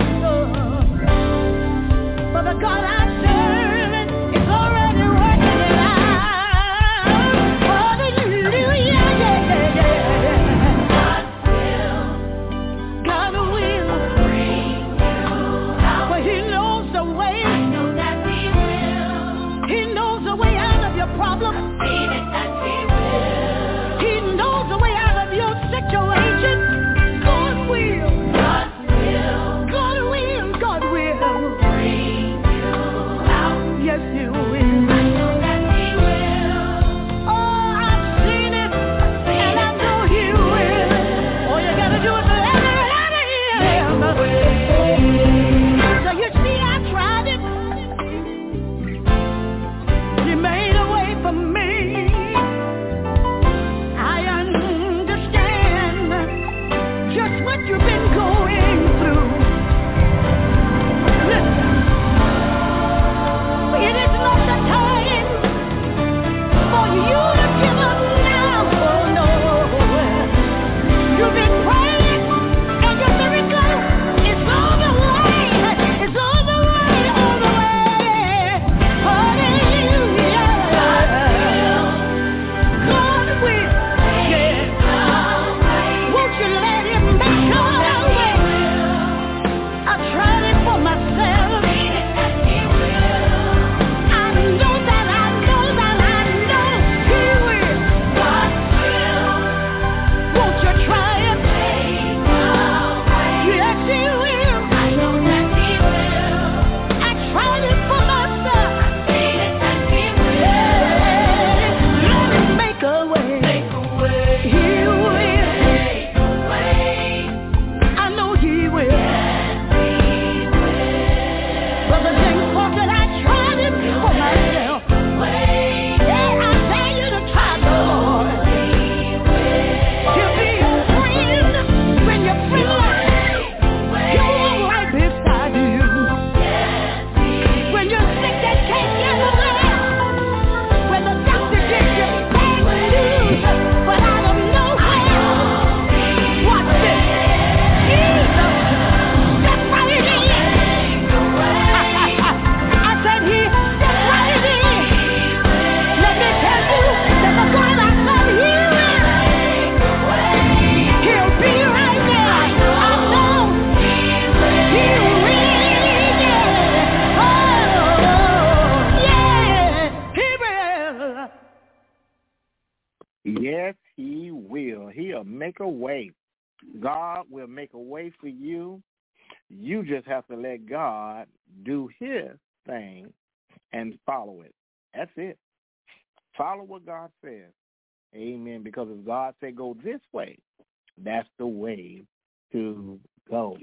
For the God I serve is already working it out. Hallelujah, yeah, yeah, yeah. God will, God will bring you out. For he knows the way. I know that he will. He knows the way out of your problem. I've seen it and he will. He knows the way out of your situation. God will. God will. God will. God will bring you out. Yes, he will. I know that he will. Oh, I've seen it and I know he will. All you gotta do is let it, let it in. So you see, I tried it. He made a way for me. I understand just what you've been going through. Listen, it is not the time for you to give up now. Oh no, you've been praying and your miracle is on the way. It's on the way, on the way. Hallelujah. God will. Yeah. Won't you let him make a way? I tried it for myself. I know that, I know that, I know he will. God will. Won't you try it? Yes, he will. I know that he will. I tried it for myself. Let him make a way. He will. I know he will. Brother James Paul said, I tried it for myself. Yeah, I dare you to try the Lord. He'll be your friend when you're friendless. He'll walk right beside you. When you're sick and can't get away. When the doctor gives you bad news, but out of nowhere. Watch this. Jesus, step right in. I said he stepped right in. Let me tell you that the God I serve, he will. He'll be right there. I know he will. Yeah. Oh, yeah. He will. Yes, he will. He'll make a way. God will make a way for you. You just have to let God do his thing and follow it. That's it. Follow what God says. Amen. Because if God said go this way, that's the way to go.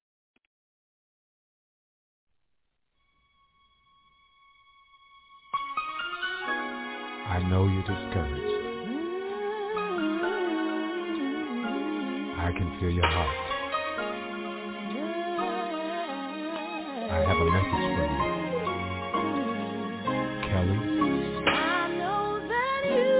I know you're discouraged. I can feel your heart. I have a message for you. Kelly? I know that you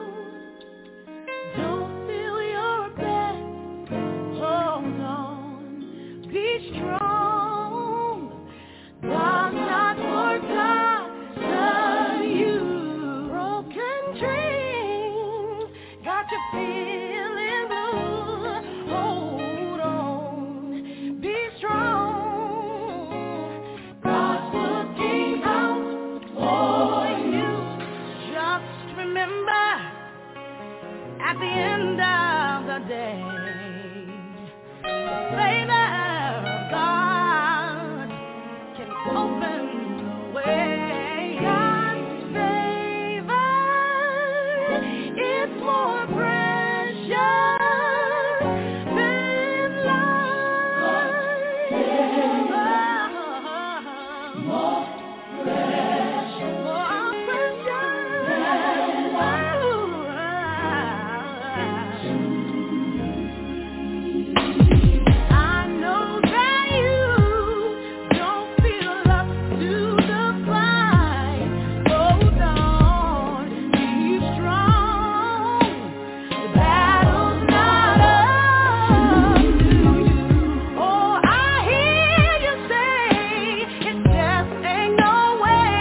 don't feel your best. Hold on, be strong. God's not forgotten you. Broken dreams got you feeling blue. Hold on, be strong. God's looking out for you. Just remember, at the end of the day, the favor of God can open the way. God's favor is more precious than life. More precious, more precious than life. I know that you don't feel up to the fight. Hold on, be strong. The battle's not up to you. Oh, I hear you say it just ain't no way.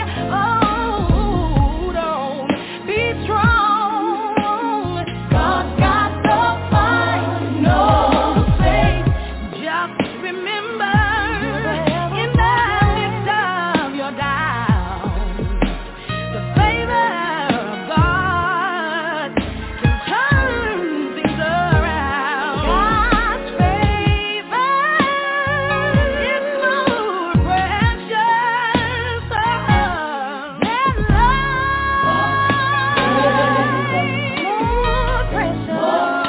Hold on, be strong. God's got the final say. Just remember, in the midst of your doubts, the favor of God can turn things around. God's favor is more precious than life. More precious than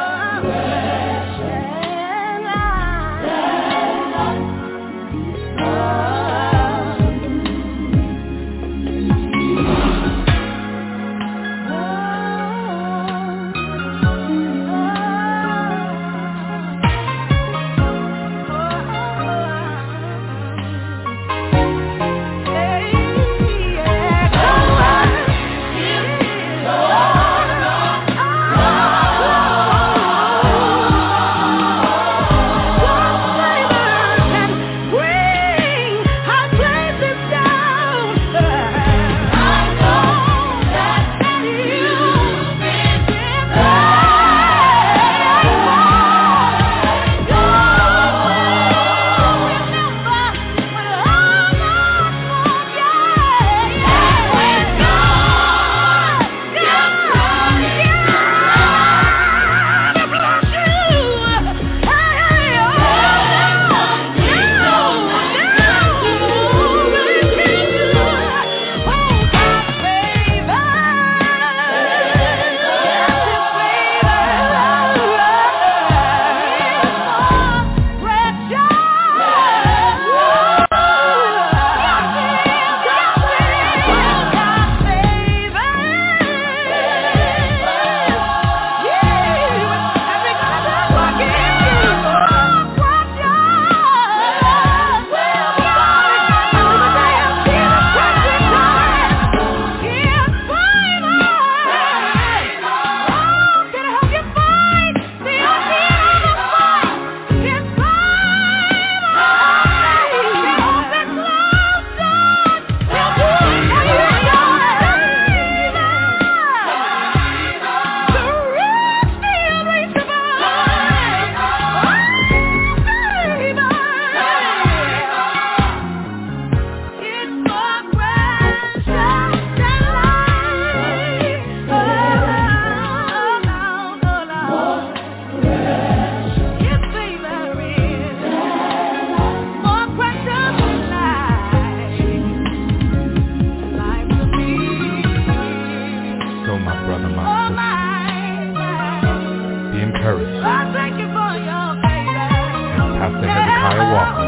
Pastor Hezekiah Walker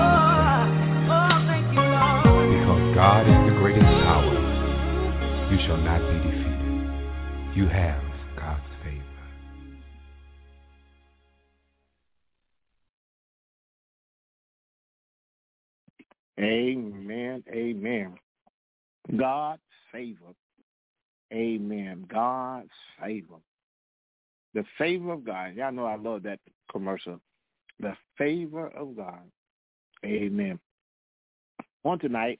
said, because God is the greatest power, you shall not be defeated. You have God's favor. Amen. Amen. God's favor. Amen. God's favor. The favor of God. Y'all know I love that commercial. The favor of God. Amen. On tonight,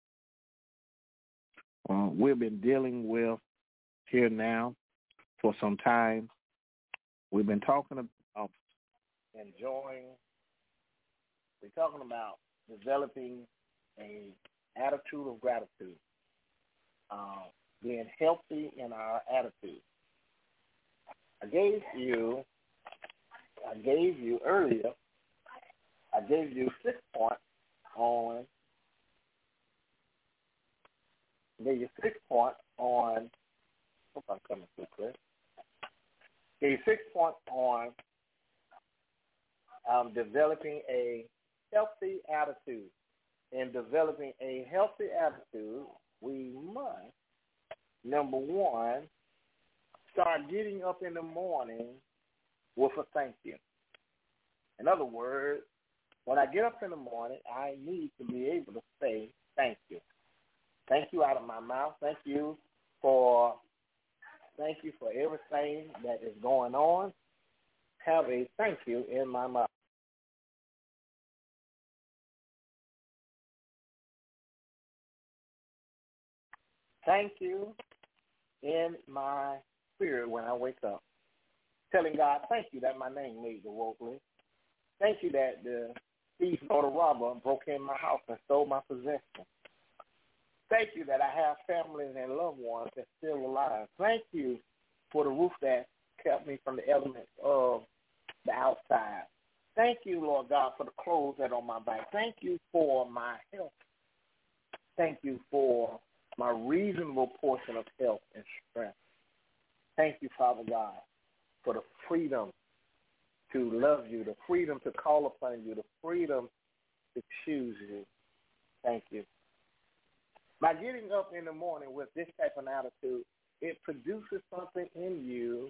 uh, we've been dealing with here now for some time. We've been talking about enjoying. We're talking about developing a attitude of gratitude, uh, being healthy in our attitude. I gave you, I gave you earlier, I gave you six points on, I gave you six points on, hope I'm coming through clear. Gave you six points on um, developing a healthy attitude. In developing a healthy attitude, we must, number one, start getting up in the morning with a thank you. In other words, when I get up in the morning, I need to be able to say thank you. Thank you out of my mouth. Thank you for thank you for everything that is going on. Have a thank you in my mouth. Thank you in my spirit when I wake up. Telling God, thank you that my name made the world list. Thank you that the thief or the robber broke in my house and stole my possessions. Thank you that I have families and loved ones that's still alive. Thank you for the roof that kept me from the elements of the outside. Thank you, Lord God, for the clothes that are on my back. Thank you for my health. Thank you for my reasonable portion of health and strength. Thank you, Father God, for the freedom to love you, the freedom to call upon you, the freedom to choose you. Thank you. By getting up in the morning with this type of attitude, it produces something in you.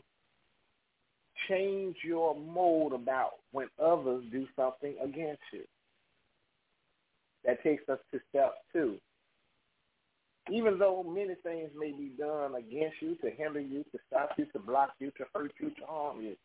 Change your mode about when others do something against you. That takes us to step two. Even though many things may be done against you, to hinder you, to stop you, to block you, to hurt you, to harm you,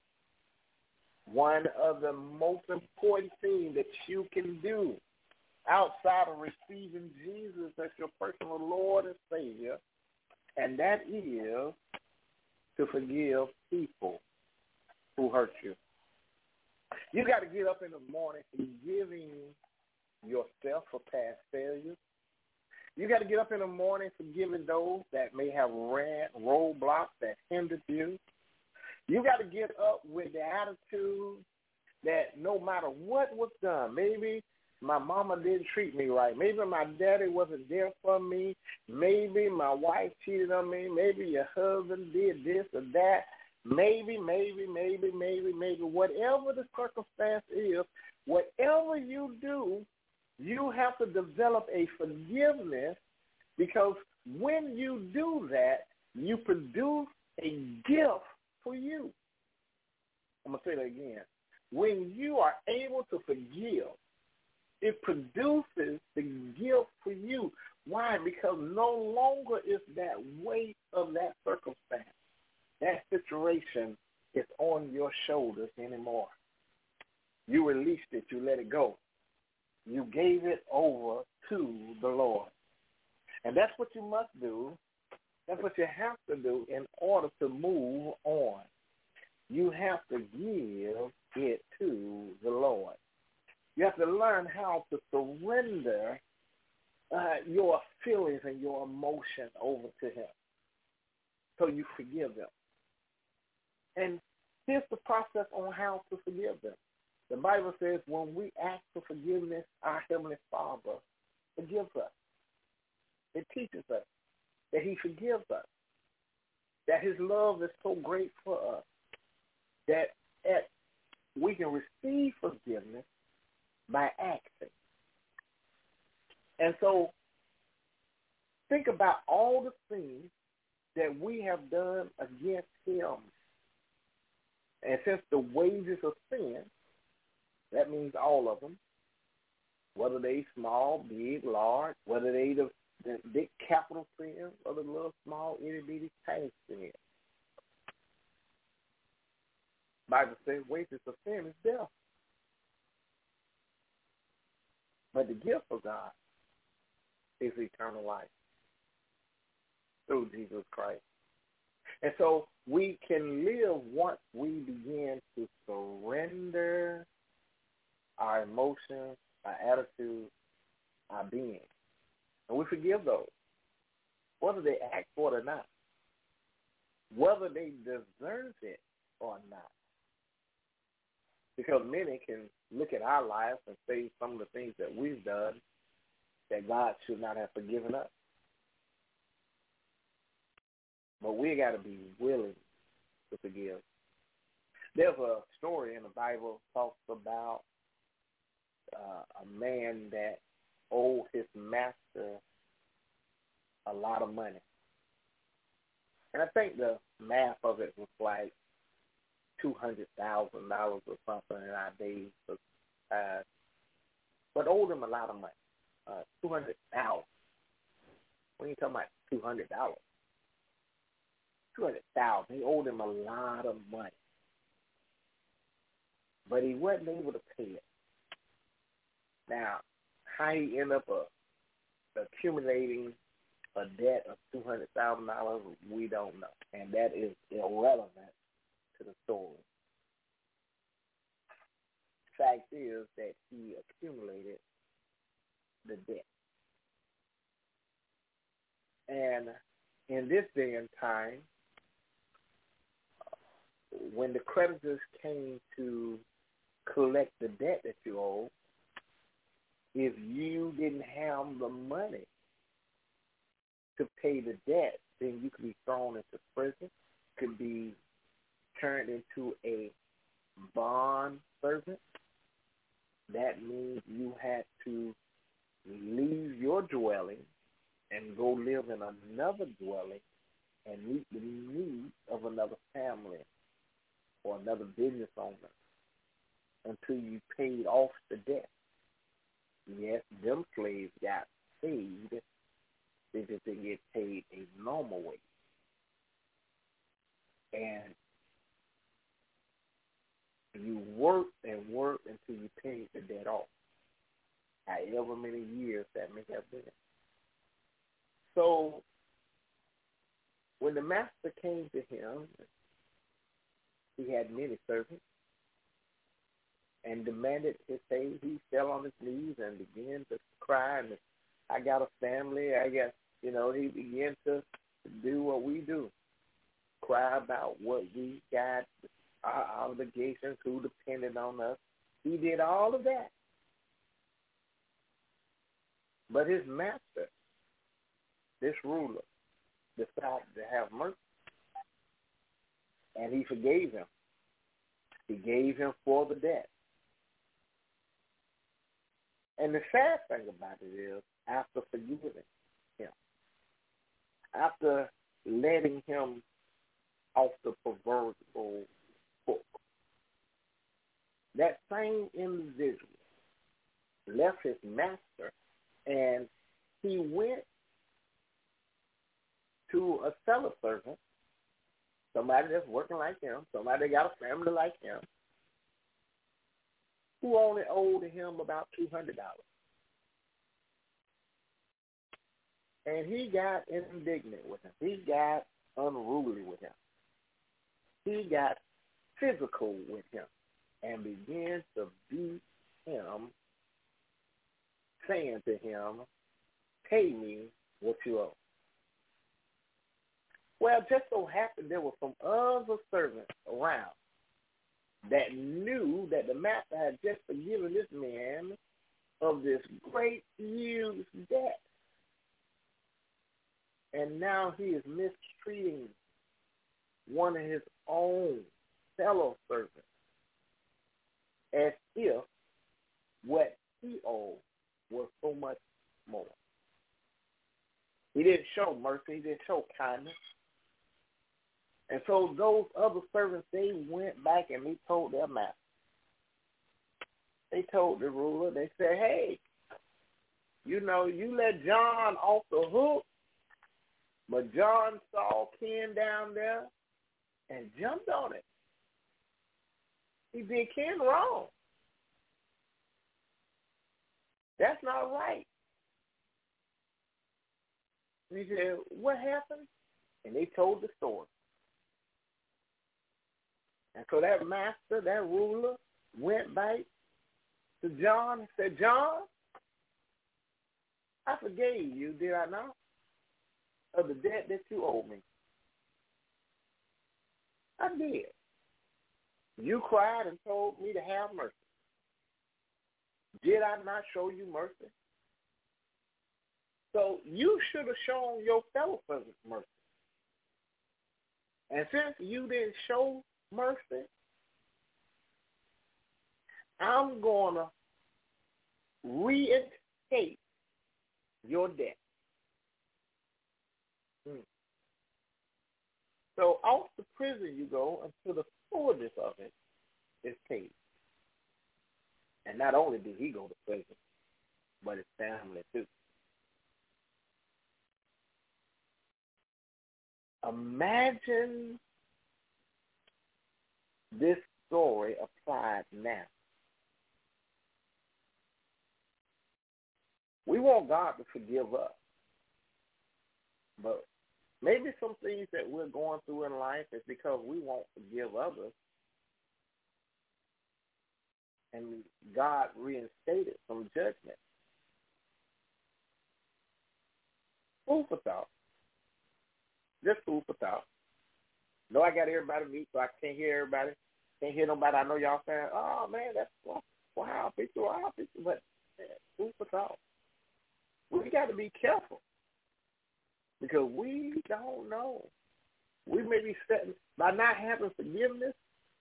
one of the most important things that you can do outside of receiving Jesus as your personal Lord and Savior, and that is to forgive people who hurt you. You got to get up in the morning forgiving yourself for past failures. You got to get up in the morning forgiving those that may have ran roadblocks that hindered you. You got to get up with the attitude that no matter what was done, maybe my mama didn't treat me right, maybe my daddy wasn't there for me, maybe my wife cheated on me, maybe your husband did this or that, maybe, maybe, maybe, maybe, maybe, whatever the circumstance is, whatever you do, you have to develop a forgiveness, because when you do that, you produce a gift for you. I'm going to say that again. When you are able to forgive, it produces the gift for you. Why? Because no longer is that weight of that circumstance, that situation is on your shoulders anymore. You released it. You let it go. You gave it over to the Lord. And that's what you must do. That's what you have to do in order to move on. You have to give it to the Lord. You have to learn how to surrender uh, your feelings and your emotion over to him so you forgive them. And here's the process on how to forgive them. The Bible says when we ask for forgiveness, our Heavenly Father forgives us. It teaches us that he forgives us, that his love is so great for us, that at, we can receive forgiveness by asking. And so think about all the things that we have done against him. And since the wages of sin, that means all of them, whether they small, big, large, whether they the, the big capital sin or the little small, itty-bitty tiny sin. Bible says wages of sin is death. But the gift of God is eternal life through Jesus Christ. And so we can live once we begin to surrender our emotions, our attitudes, our being. And we forgive those, whether they ask for it or not, whether they deserve it or not. Because many can look at our lives and say some of the things that we've done that God should not have forgiven us. But we got to be willing to forgive. There's a story in the Bible that talks about uh, a man that owed his master a lot of money. And I think the math of it was like two hundred thousand dollars or something in our days. Uh, but owed him a lot of money, uh, two hundred thousand dollars. When you talking about two hundred dollars, two hundred thousand dollars, he owed him a lot of money. But he wasn't able to pay it. Now, how he ended up uh, accumulating a debt of two hundred thousand dollars, we don't know. And that is irrelevant to the story. Fact is that he accumulated the debt. And in this day and time, when the creditors came to collect the debt that you owe, if you didn't have the money to pay the debt, then you could be thrown into prison, could be turned into a bond servant. That means you had to leave your dwelling and go live in another dwelling and meet the needs of another family or another business owner until you paid off the debt. Yes, them slaves got paid. They just didn't get paid a normal way. And you worked and worked until you paid the debt off, however many years that may have been. So when the master came to him, he had many servants and demanded his pay. He fell on his knees and began to cry, and I got a family, I got, you know, he began to do what we do, cry about what we got, our obligations, who depended on us. He did all of that. But his master, this ruler, decided to have mercy. And he forgave him. He gave him for the debt. And the sad thing about it is, after forgiving him, after letting him off the proverbial hook, that same individual left his master and he went to a fellow servant, somebody that's working like him, somebody that got a family like him, who only owed him about two hundred dollars. And he got indignant with him. He got unruly with him. He got physical with him and began to beat him, saying to him, pay me what you owe. Well, just so happened there were some other servants around that knew that the master had just forgiven this man of this great huge debt. And now he is mistreating one of his own fellow servants as if what he owed was so much more. He didn't show mercy. He didn't show kindness. And so those other servants, they went back and they told their master. They told the ruler, they said, hey, You know, you let John off the hook, but John saw Ken down there and jumped on it. He did Ken wrong. That's not right. And he said, what happened? And they told the story. And so that master, that ruler, went back to John and said, John, I forgave you, did I not, of the debt that you owe me. I did. You cried and told me to have mercy. Did I not show you mercy? So you should have shown your fellow servants mercy. And since you didn't show mercy, I'm going to reinstate your debt. Hmm. So off the prison you go until the fullness of it is paid. And not only did he go to prison, but his family too. Imagine this story applied now. We want God to forgive us. But maybe some things that we're going through in life is because we won't forgive others. And God reinstated some judgment. Food for thought. Just food for thought. No, I got everybody to meet, so I can't hear everybody. Can't hear nobody. I know y'all saying, oh, man, that's wow, picture, wow, picture. But man, food for thought. We got to be careful because we don't know. We may be setting, by not having forgiveness,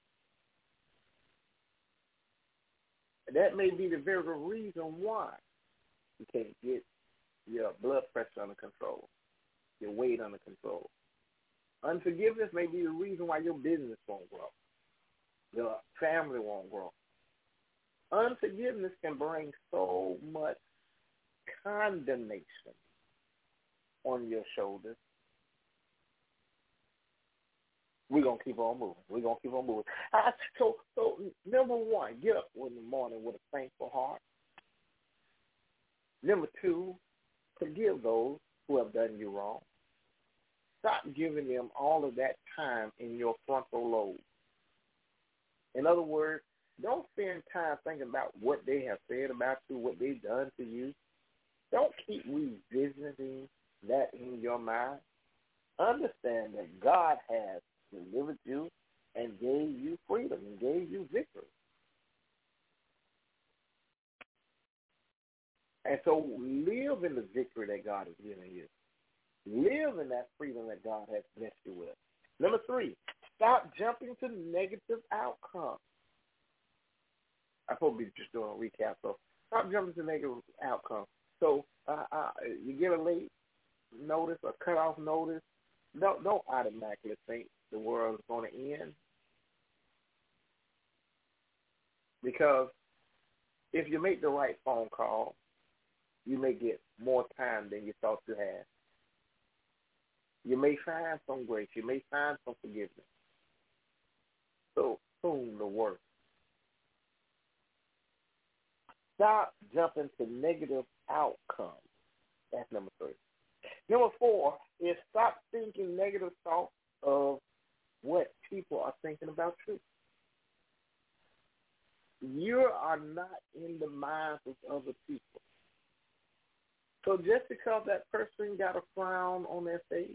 that may be the very reason why you can't get your blood pressure under control, your weight under control. Unforgiveness may be the reason why your business won't grow, your family won't grow. Unforgiveness can bring so much condemnation on your shoulders. We're going to keep on moving. We're going to keep on moving. Uh, so, so, number one, get up in the morning with a thankful heart. Number two, forgive those who have done you wrong. Stop giving them all of that time in your frontal lobe. In other words, don't spend time thinking about what they have said about you, what they've done to you. Don't keep revisiting that in your mind. Understand that God has delivered you and gave you freedom and gave you victory. And so live in the victory that God has given you. Live in that freedom that God has blessed you with. Number three, stop jumping to negative outcomes. I'm supposed to be just doing a recap, so stop jumping to negative outcomes. So uh, uh, you get a late notice or cut off notice, don't, don't automatically think the world is going to end. Because if you make the right phone call, you may get more time than you thought you had. You may find some grace. You may find some forgiveness. So assume the worst. Stop jumping to negative outcomes. That's number three. Number four is stop thinking negative thoughts of what people are thinking about you. You are not in the minds of other people. So just because that person got a frown on their face,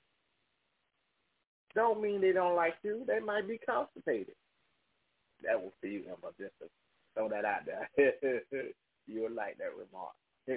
don't mean they don't like you. They might be constipated. That will see you, Emma, just to throw that out there. You'll like that remark.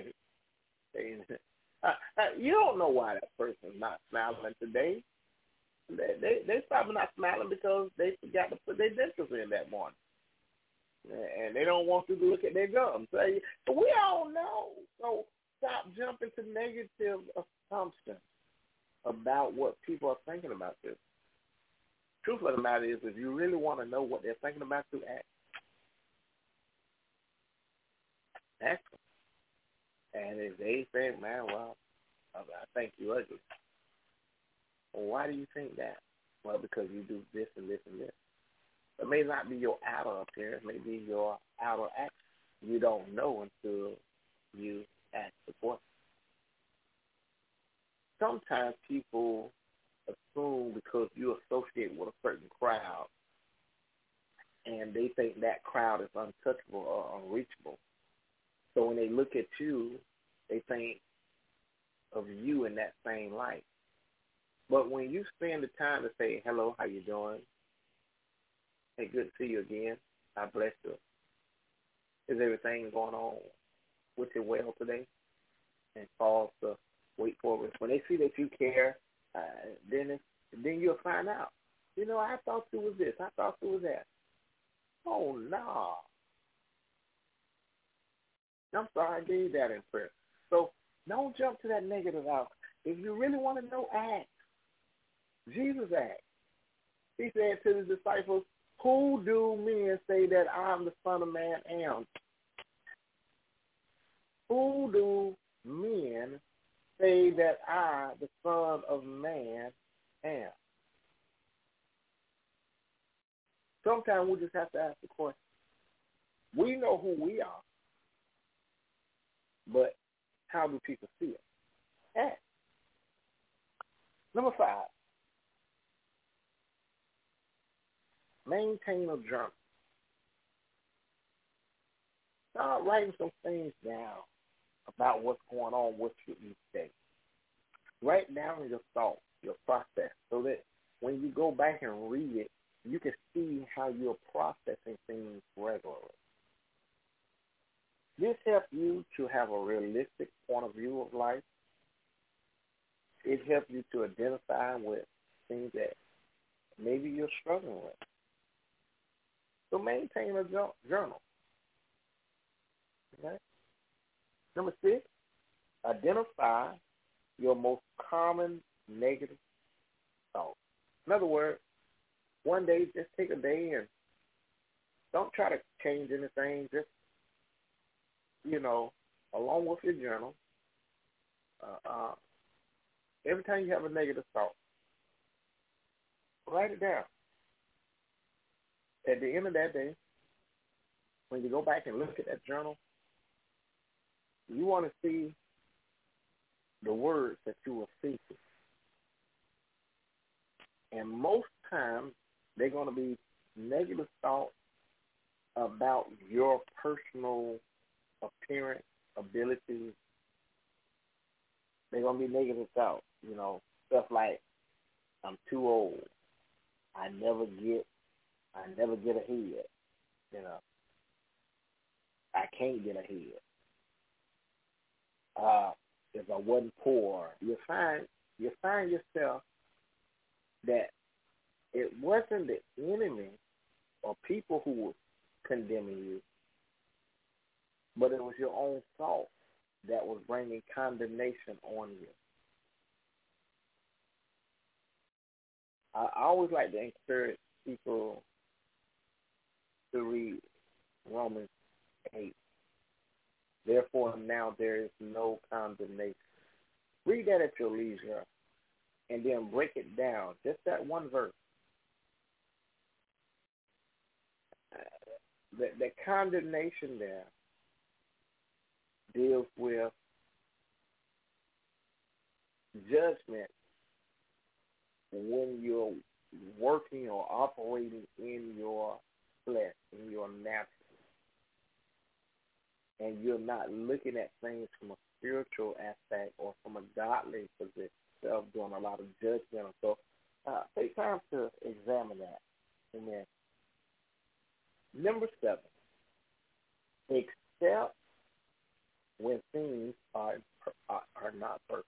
uh, uh, you don't know why that person's not smiling today. They, they, they're probably not smiling because they forgot to put their dentures in that morning. And they don't want you to look at their gums. So we all know. So stop jumping to negative assumptions about what people are thinking about you. Truth of the matter is, if you really want to know what they're thinking about you, ask. Ask them. And if they think, man, well, I think you ugly. Well, why do you think that? Well, because you do this and this and this. It may not be your outer appearance, it may be your outer action. You don't know until you ask the question. Sometimes people assume because you associate with a certain crowd and they think that crowd is untouchable or unreachable. So when they look at you, they think of you in that same light. But when you spend the time to say, hello, how you doing? Hey, good to see you again. God bless you. Is everything going on with you well today? And pause to wait for it. When they see that you care, uh, then it's, then you'll find out. You know, I thought it was this. I thought it was that. Oh, no. I'm sorry, I gave that in prayer. So don't jump to that negative out. If you really want to know, ask. Jesus asked. He said to the disciples, who do men say that I'm the Son of Man am? Who do men say that I, the Son of Man, am? Sometimes we just have to ask the question. We know who we are, but how do people see it? Ask. Number five, maintain a journal. Start writing some things down about what's going on with you each day. Write down your thoughts, your process, so that when you go back and read it, you can see how you're processing things regularly. This helps you to have a realistic point of view of life. It helps you to identify with things that maybe you're struggling with. So maintain a journal. Okay? Number six, identify your most common negative thoughts. In other words, one day, just take a day and don't try to change anything. Just, you know, along with your journal, uh, uh, every time you have a negative thought, write it down. At the end of that day, when you go back and look at that journal, you want to see the words that you were thinking. And most times, they're going to be negative thoughts about your personal appearance, abilities. They're going to be negative thoughts, you know, stuff like, I'm too old. I never get, I never get ahead, you know. I can't get ahead. Uh, if I wasn't poor, you find you find yourself that it wasn't the enemy or people who were condemning you, but it was your own thought that was bringing condemnation on you. I, I always like to encourage people to read Romans eight. Therefore, now there is no condemnation. Read that at your leisure and then break it down. Just that one verse. The, the condemnation there deals with judgment when you're working or operating in your flesh, in your natural, and you're not looking at things from a spiritual aspect or from a godly position, of doing a lot of judgment. So uh, take time to examine that. Amen. Number seven, accept when things are, are are not perfect.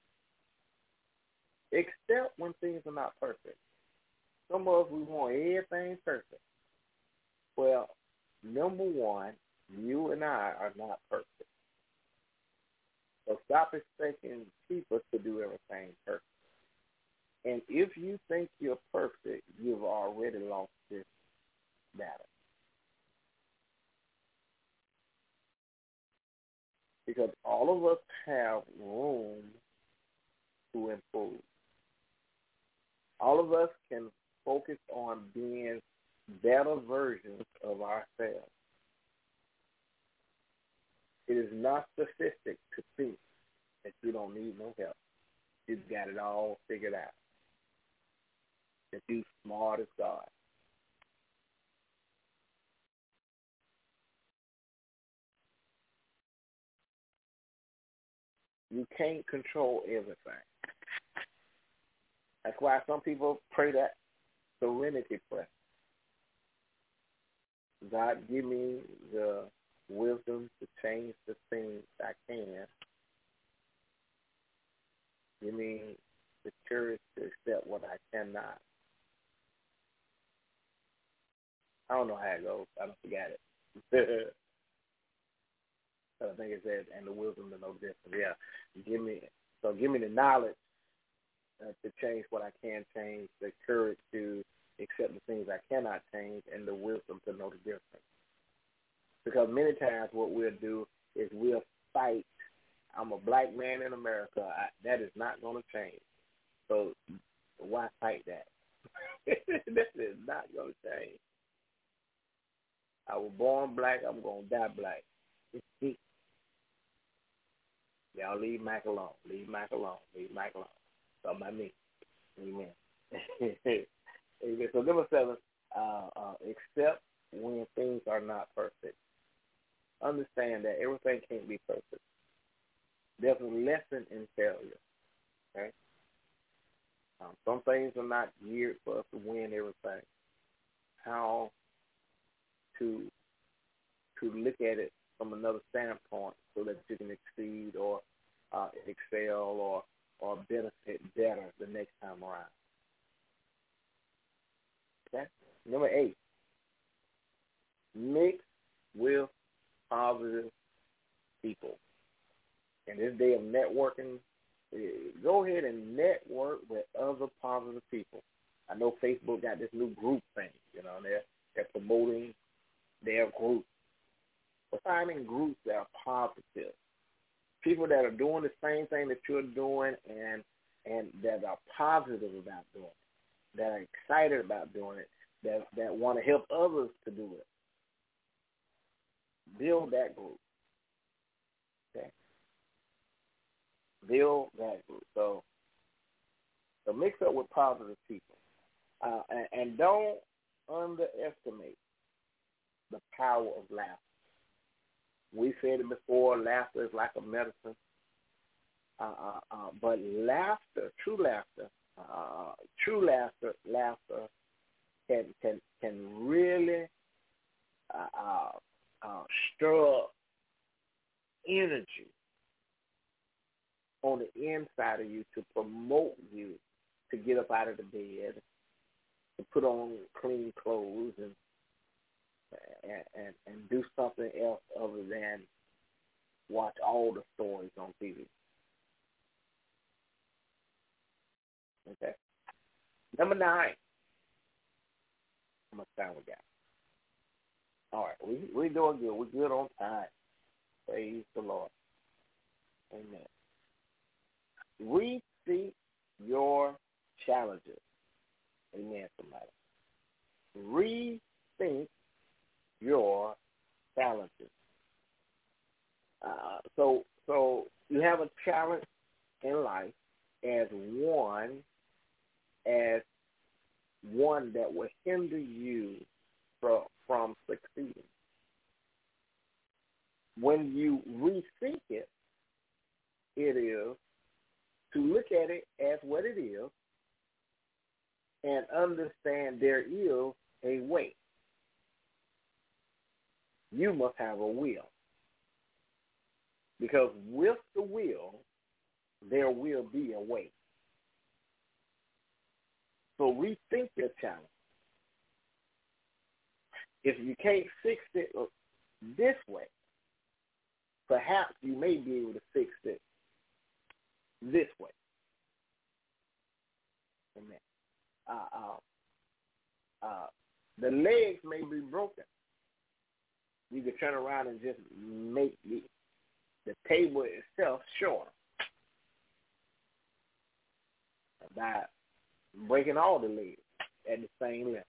Accept when things are not perfect. Some of us, we want everything perfect. Well, number one, you and I are not perfect. So stop expecting people to do everything perfect. And if you think you're perfect, you've already lost this battle. because all of us have room to improve. All of us can focus on being better versions of ourselves. It is not statistic to think that you don't need no help. You've got it all figured out. That you're smart as God. You can't control everything. That's why some people pray that serenity prayer. God, give me the wisdom to change the things I can. Give me the courage to accept what I cannot. I don't know how it goes. I don't forget it. I think it says, and the wisdom to know different. Yeah, give me so give me the knowledge uh, to change what I can change, the courage to accept the things I cannot change, and the wisdom to know the difference. Because many times what we'll do is we'll fight. I'm a black man in America. I, that is not going to change. So why fight that? This is not going to change. I was born black. I'm going to die black. Y'all leave Mac alone. Leave Mac alone. Leave Mac alone. Talking about me. Amen. Amen. So number seven, uh, uh, accept when things are not perfect. Understand that everything can't be perfect. There's a lesson in failure. Okay? Um, some things are not geared for us to win everything. How to to look at it from another standpoint so that you can exceed or uh, excel or or benefit better the next time around. Okay? Number eight, mix with positive people. In this day of networking, go ahead and network with other positive people. I know Facebook got this new group thing, you know, they're, they're promoting their group. But finding groups that are positive, people that are doing the same thing that you're doing and and that are positive about doing it, that are excited about doing it, that, that want to help others to do it. Build that group. Okay? Build that group. So, so mix up with positive people. Uh, and, and don't underestimate the power of laughter. We said it before, laughter is like a medicine. Uh, uh, uh, but laughter, true laughter, uh, true laughter, laughter can can can really uh, uh, uh, stir up energy on the inside of you to promote you to get up out of the bed, to put on clean clothes, and and and, and do something else other than watch all the stories on T V. Okay. Number nine. How much time we got? All right, we we doing good. We're good on time. Praise the Lord. Amen. Rethink your challenges. Amen, somebody. Rethink your challenges. Uh, so so you have a challenge in life as one as one that will hinder you from from succeeding. When you rethink it, it is to look at it as what it is and understand there is a way. You must have a will. Because with the will, there will be a way. So rethink your challenge. If you can't fix it this way, perhaps you may be able to fix it this way. Amen. Uh, uh, uh, the legs may be broken. You could turn around and just make the table itself shorter by breaking all the legs at the same length.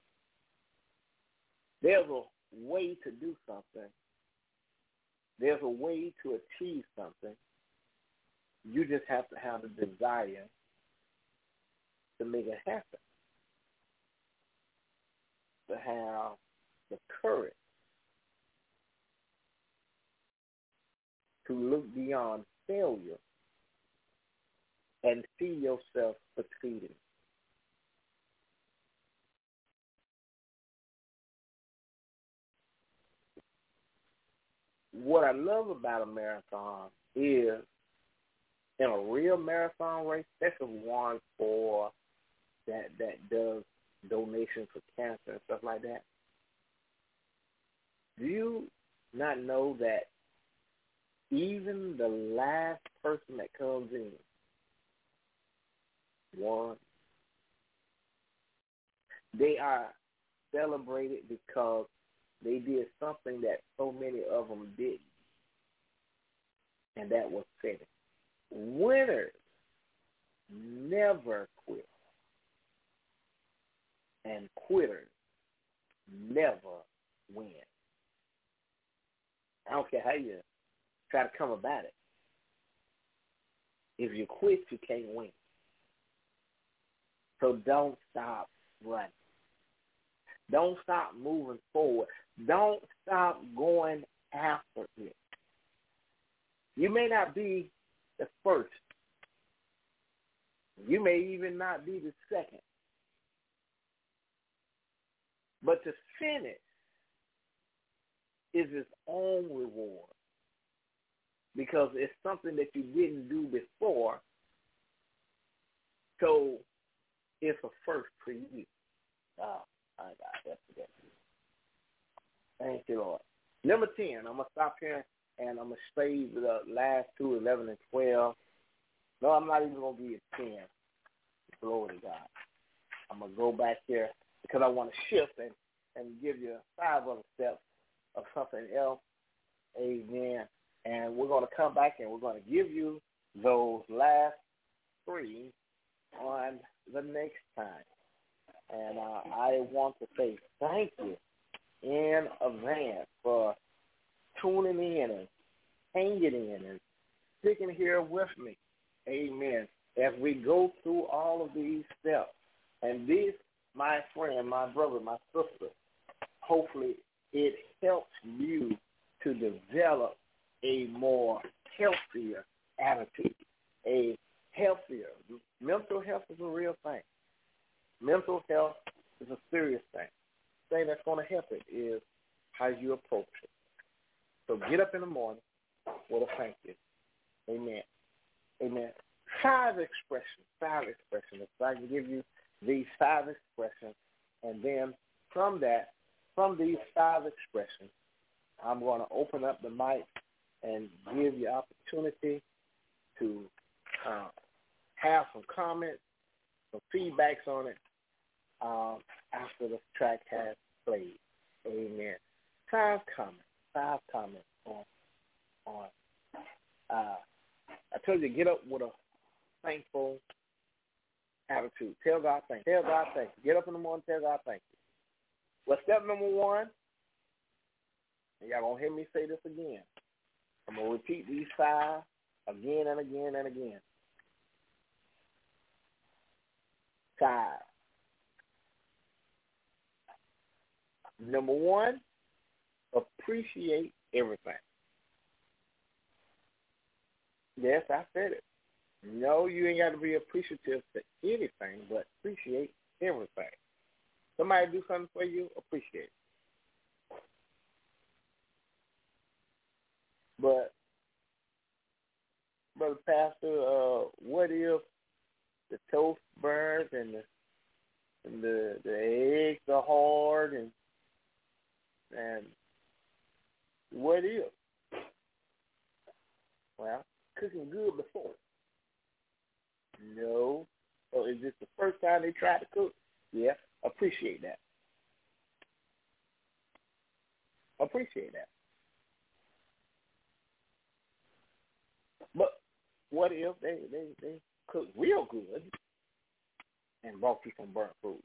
There's a way to do something. There's a way to achieve something. You just have to have the desire to make it happen, to have the courage to look beyond failure and see yourself succeeding. What I love about a marathon is, in a real marathon race, especially one for that that does donations for cancer and stuff like that, do you not know that even the last person that comes in won? They are celebrated because they did something that so many of them didn't, and that was finish. Winners never quit, and quitters never win. I don't care how you try to come about it. If you quit, you can't win. So don't stop running. Don't stop moving forward. Don't stop going after it. You may not be the first. You may even not be the second. But to finish is its own reward, because it's something that you didn't do before. So it's a first for you. Oh, I got that. Thank you, Lord. Number ten, I'm going to stop here, and I'm going to save the last two, eleven and twelve. No, I'm not even going to give you ten. Glory to God. I'm going to go back here because I want to shift and, and give you five other steps of something else. Amen. And we're going to come back and we're going to give you those last three on the next time. And uh, I want to say thank you in advance for tuning in and hanging in and sticking here with me. Amen. As we go through all of these steps. And this, my friend, my brother, my sister, hopefully it helps you to develop a more healthier attitude, a healthier. Mental health is a real thing. Mental health is a serious thing. The thing that's going to help it is how you approach it. So get up in the morning with a thank you. Amen. Amen. Five expressions, five expressions. If I can give you these five expressions, and then from that, from these five expressions, I'm going to open up the mic and give you opportunity to uh, have some comments, some feedbacks on it um, after the track has played. Amen. Five comments, five comments on, on uh, I told you, get up with a thankful attitude. Tell God thank you. Tell God thank you. Get up in the morning, tell God thank you. Well, step number one, and y'all going to hear me say this again. I'm going to repeat these five again and again and again. Five. Number one, appreciate everything. Yes, I said it. No, you ain't got to be appreciative to anything, but appreciate everything. Somebody do something for you, appreciate it. But, Brother Pastor, uh, what if the toast burns and the and the, the eggs are hard and and what if? Well, cooking good before. No. So is this the first time they tried to cook? Yeah. Appreciate that. Appreciate that. But what if they, they, they cook real good and brought you some burnt food?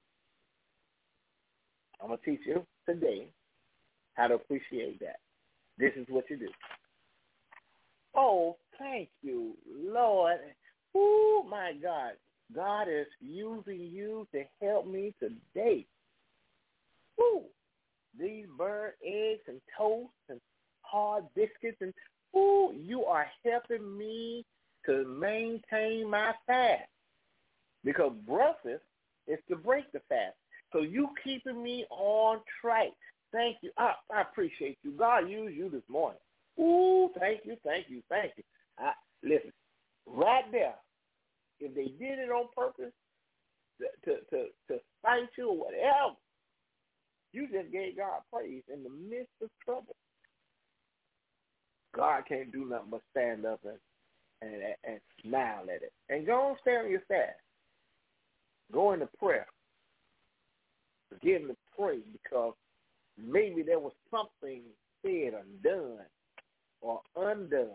I'm going to teach you today how to appreciate that. This is what you do. Oh, thank you, Lord. Oh, my God. God is using you to help me today. Ooh, these burnt eggs and toast and hard biscuits, and ooh, you are helping me to maintain my fast. Because breakfast is to break the fast. So you keeping me on track. Thank you. I, I appreciate you. God used you this morning. Ooh, thank you, thank you, thank you. I, listen, right there, if they did it on purpose to, to, to, to spite you or whatever, you just gave God praise in the midst of trouble. God can't do nothing but stand up and, and, and smile at it. And go and stay on your fast. Go into prayer. Begin to pray, because maybe there was something said or done or undone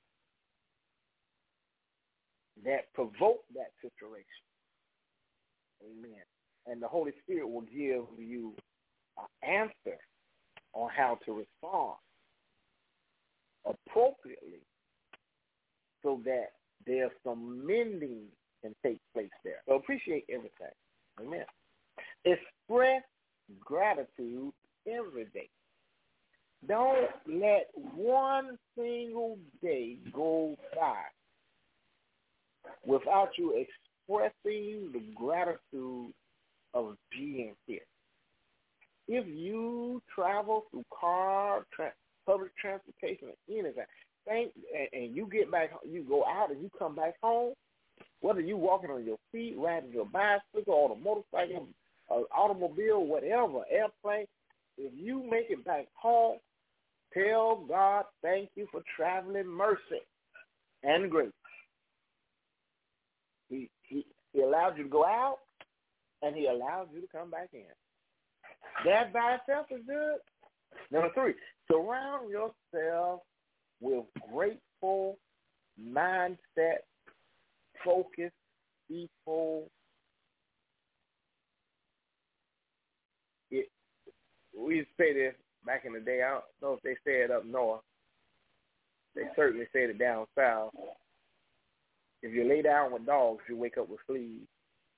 that provoked that situation. Amen. And the Holy Spirit will give you an answer on how to respond appropriately so that there's some mending can take place there. So appreciate everything. Amen. Express gratitude every day. Don't let one single day go by without you expressing the gratitude of being here. If you travel through car, tra- public transportation, or anything, think, and, and you get back, you go out and you come back home, whether you walking on your feet, riding your bicycle, or the motorcycle, or automobile, whatever, airplane, if you make it back home, tell God thank you for traveling mercy and grace. He, he, he allowed you to go out, and he allows you to come back in. That by itself is good. Number three, surround yourself with grateful mindset, focused people. It, we used to say this back in the day. I don't know if they say it up north. They certainly say it down south. If you lay down with dogs, you wake up with fleas.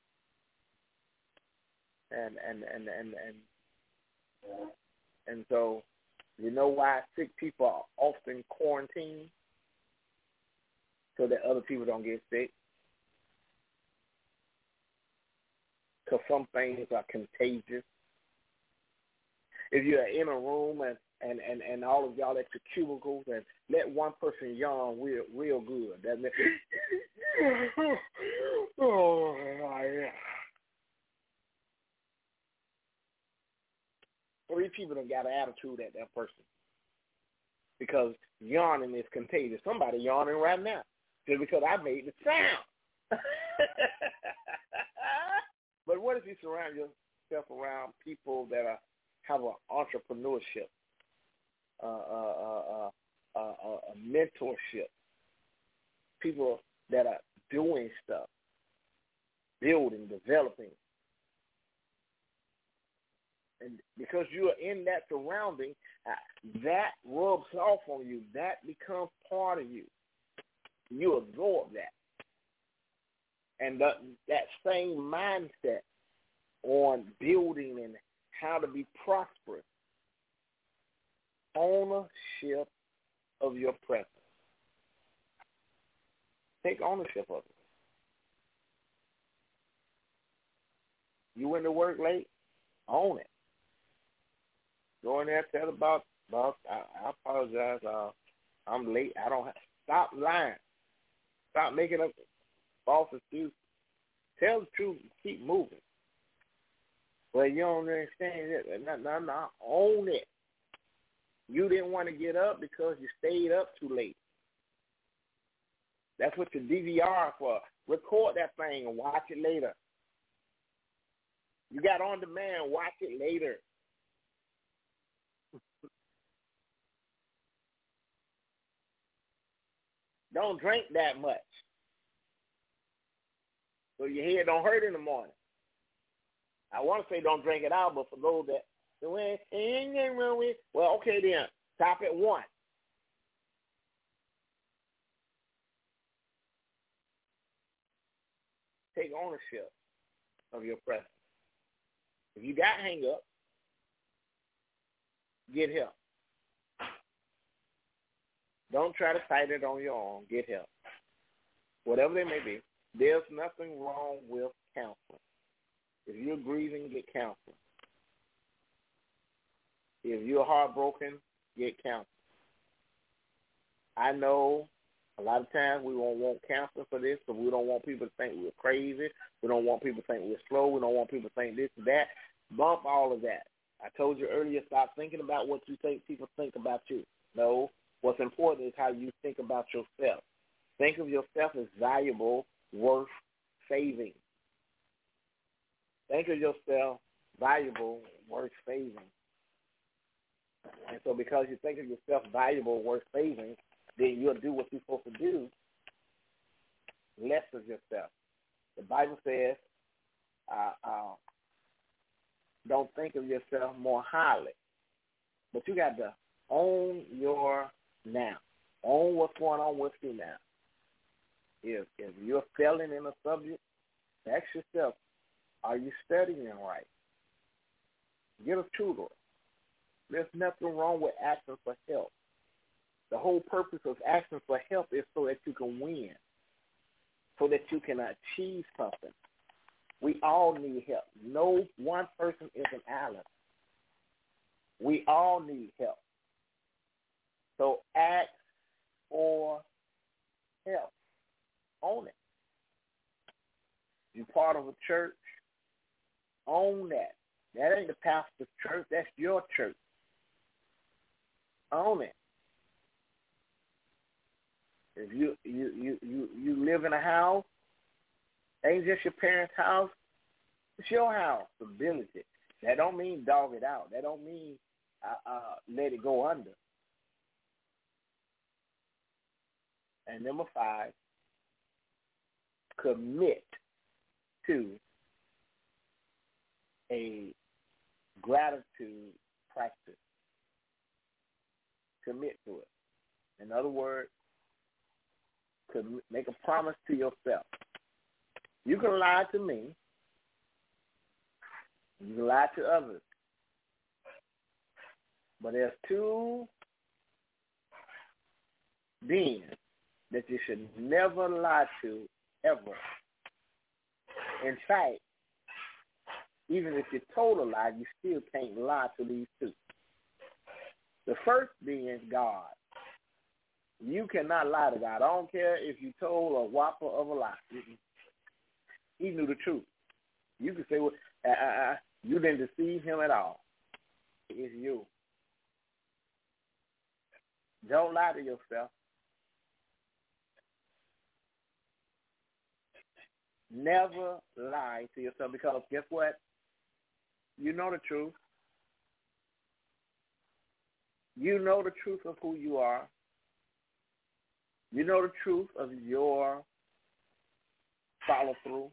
And and and and and and so, you know why sick people are often quarantined? So that other people don't get sick. Because some things are contagious. If you're in a room and, and, and, and all of y'all at your cubicles and let one person yawn real, real good, that means, oh, yeah. Three people done got an attitude at that person because yawning is contagious. Somebody yawning right now just because I made the sound. But what if you surround yourself around people that are, have an entrepreneurship, uh, uh, uh, uh, uh, a mentorship, people that are doing stuff, building, developing. And because you are in that surrounding, uh, that rubs off on you. That becomes part of you. You absorb that. And the, that same mindset on building and how to be prosperous. Ownership of your presence. Take ownership of it. You went to work late? Own it. Go in there, tell about, boss, I, I apologize. Uh, I'm late. I don't have, stop lying. Stop making up false excuses. Tell the truth and keep moving. But you don't understand it. No, no, no. Own it. You didn't want to get up because you stayed up too late. That's what your D V R for. Record that thing and watch it later. You got on demand, watch it later. Don't drink that much, so your head don't hurt in the morning. I want to say don't drink it out, but for those that say, well, okay then, stop at one. Take ownership of your presence. If you got hang up, get help. Don't try to fight it on your own. Get help. Whatever they may be, there's nothing wrong with counseling. If you're grieving, get counseling. If you're heartbroken, get counseling. I know a lot of times we won't want counseling for this, but we don't want people to think we're crazy. We don't want people to think we're slow. We don't want people to think this and that. Bump all of that. I told you earlier, stop thinking about what you think people think about you. No, what's important is how you think about yourself. Think of yourself as valuable, worth saving. Think of yourself valuable, worth saving. And so because you think of yourself valuable, worth saving, then you'll do what you're supposed to do, less of yourself. The Bible says, uh, uh, don't think of yourself more highly. But you got to own your now. Own what's going on with you now. If, if you're failing in a subject, ask yourself, are you studying right? Get a tutor. There's nothing wrong with asking for help. The whole purpose of asking for help is so that you can win, so that you can achieve something. We all need help. No one person is an island. We all need help. So ask for help. Own it. You're part of a church. Own that. That ain't the pastor's church. That's your church. Own it. If you you you you, you live in a house, ain't just your parents' house. It's your house. Ability. That don't mean dog it out. That don't mean uh, uh, let it go under. And number five, commit to a gratitude practice. Commit to it. In other words, commit, make a promise to yourself. You can lie to me. You can lie to others. But there's two beings that you should never lie to, ever. In fact, even if you told a lie, you still can't lie to these two. The first being is God. You cannot lie to God. I don't care if you told a whopper of a lie. He knew the truth. You can say, well, uh, uh, you didn't deceive him at all. It's you. Don't lie to yourself. Never lie to yourself, because guess what? You know the truth. You know the truth of who you are. You know the truth of your follow-through.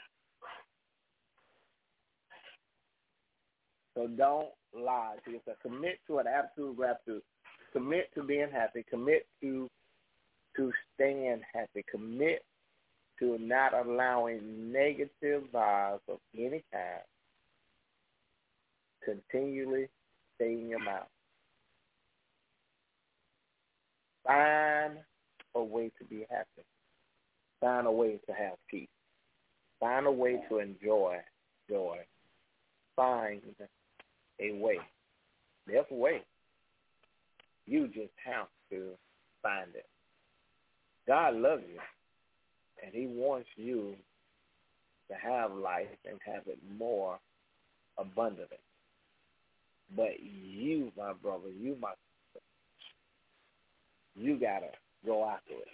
So don't lie to yourself. Commit to an absolute gratitude. Commit to being happy. Commit to to staying happy. Commit to not allowing negative vibes of any kind continually stay in your mouth. Find a way to be happy. Find a way to have peace. Find a way to enjoy joy. Find a way. There's a way. You just have to find it. God loves you, and he wants you to have life and have it more abundantly. But you, my brother, you, my sister, you got to go after it.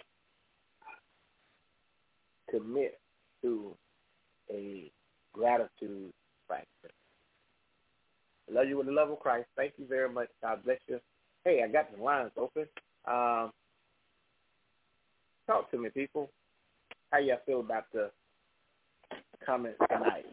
Commit to a gratitude practice. I love you with the love of Christ. Thank you very much. God bless you. Hey, I got the lines open. Um, Talk to me, people. How y'all feel about the comments tonight?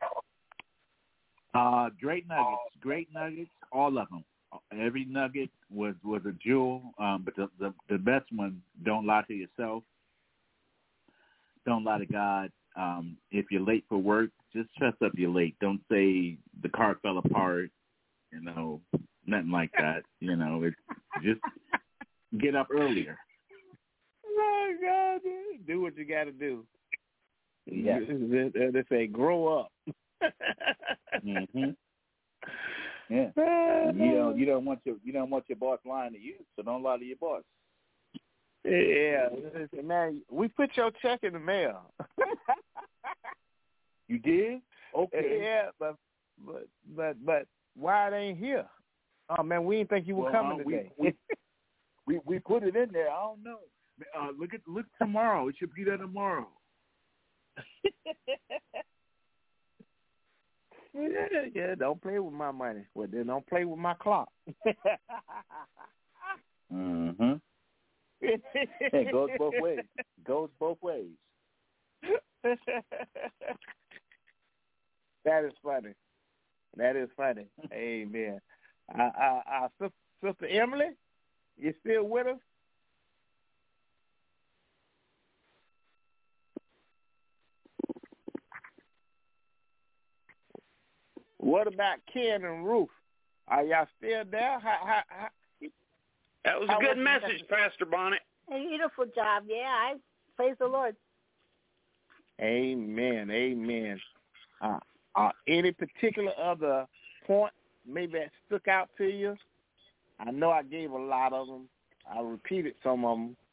Uh, great nuggets, great nuggets, all of them. Every nugget was, was a jewel, um, but the, the the best one, don't lie to yourself. Don't lie to God. Um, if you're late for work, just fess up you're late. Don't say the car fell apart, you know, nothing like that. You know, it, just get up earlier. Oh, God, do what you got to do. Yeah. They say grow up. mm-hmm. Yeah. You don't you don't want your you don't want your boss lying to you, so don't lie to your boss. Yeah, man, we put your check in the mail. You did? Okay. Yeah, but but but but why it ain't here? Oh man, we didn't think you were well, coming uh, today. We, we we put it in there. I don't know. Uh, look at look tomorrow. It should be there tomorrow. Yeah, yeah, don't play with my money. Well, then don't play with my clock. mm-hmm. It goes both ways. Goes both ways. That is funny. That is funny. Amen. Uh, uh, uh, Sister, Sister Emily, you still with us? What about Ken and Ruth? Are y'all still there? How, how, how, that was a good message, Pastor Bonnet. A beautiful job. Yeah, I praise the Lord. Amen. Amen. Uh, uh, any particular other point maybe that stuck out to you? I know I gave a lot of them. I repeated some of them.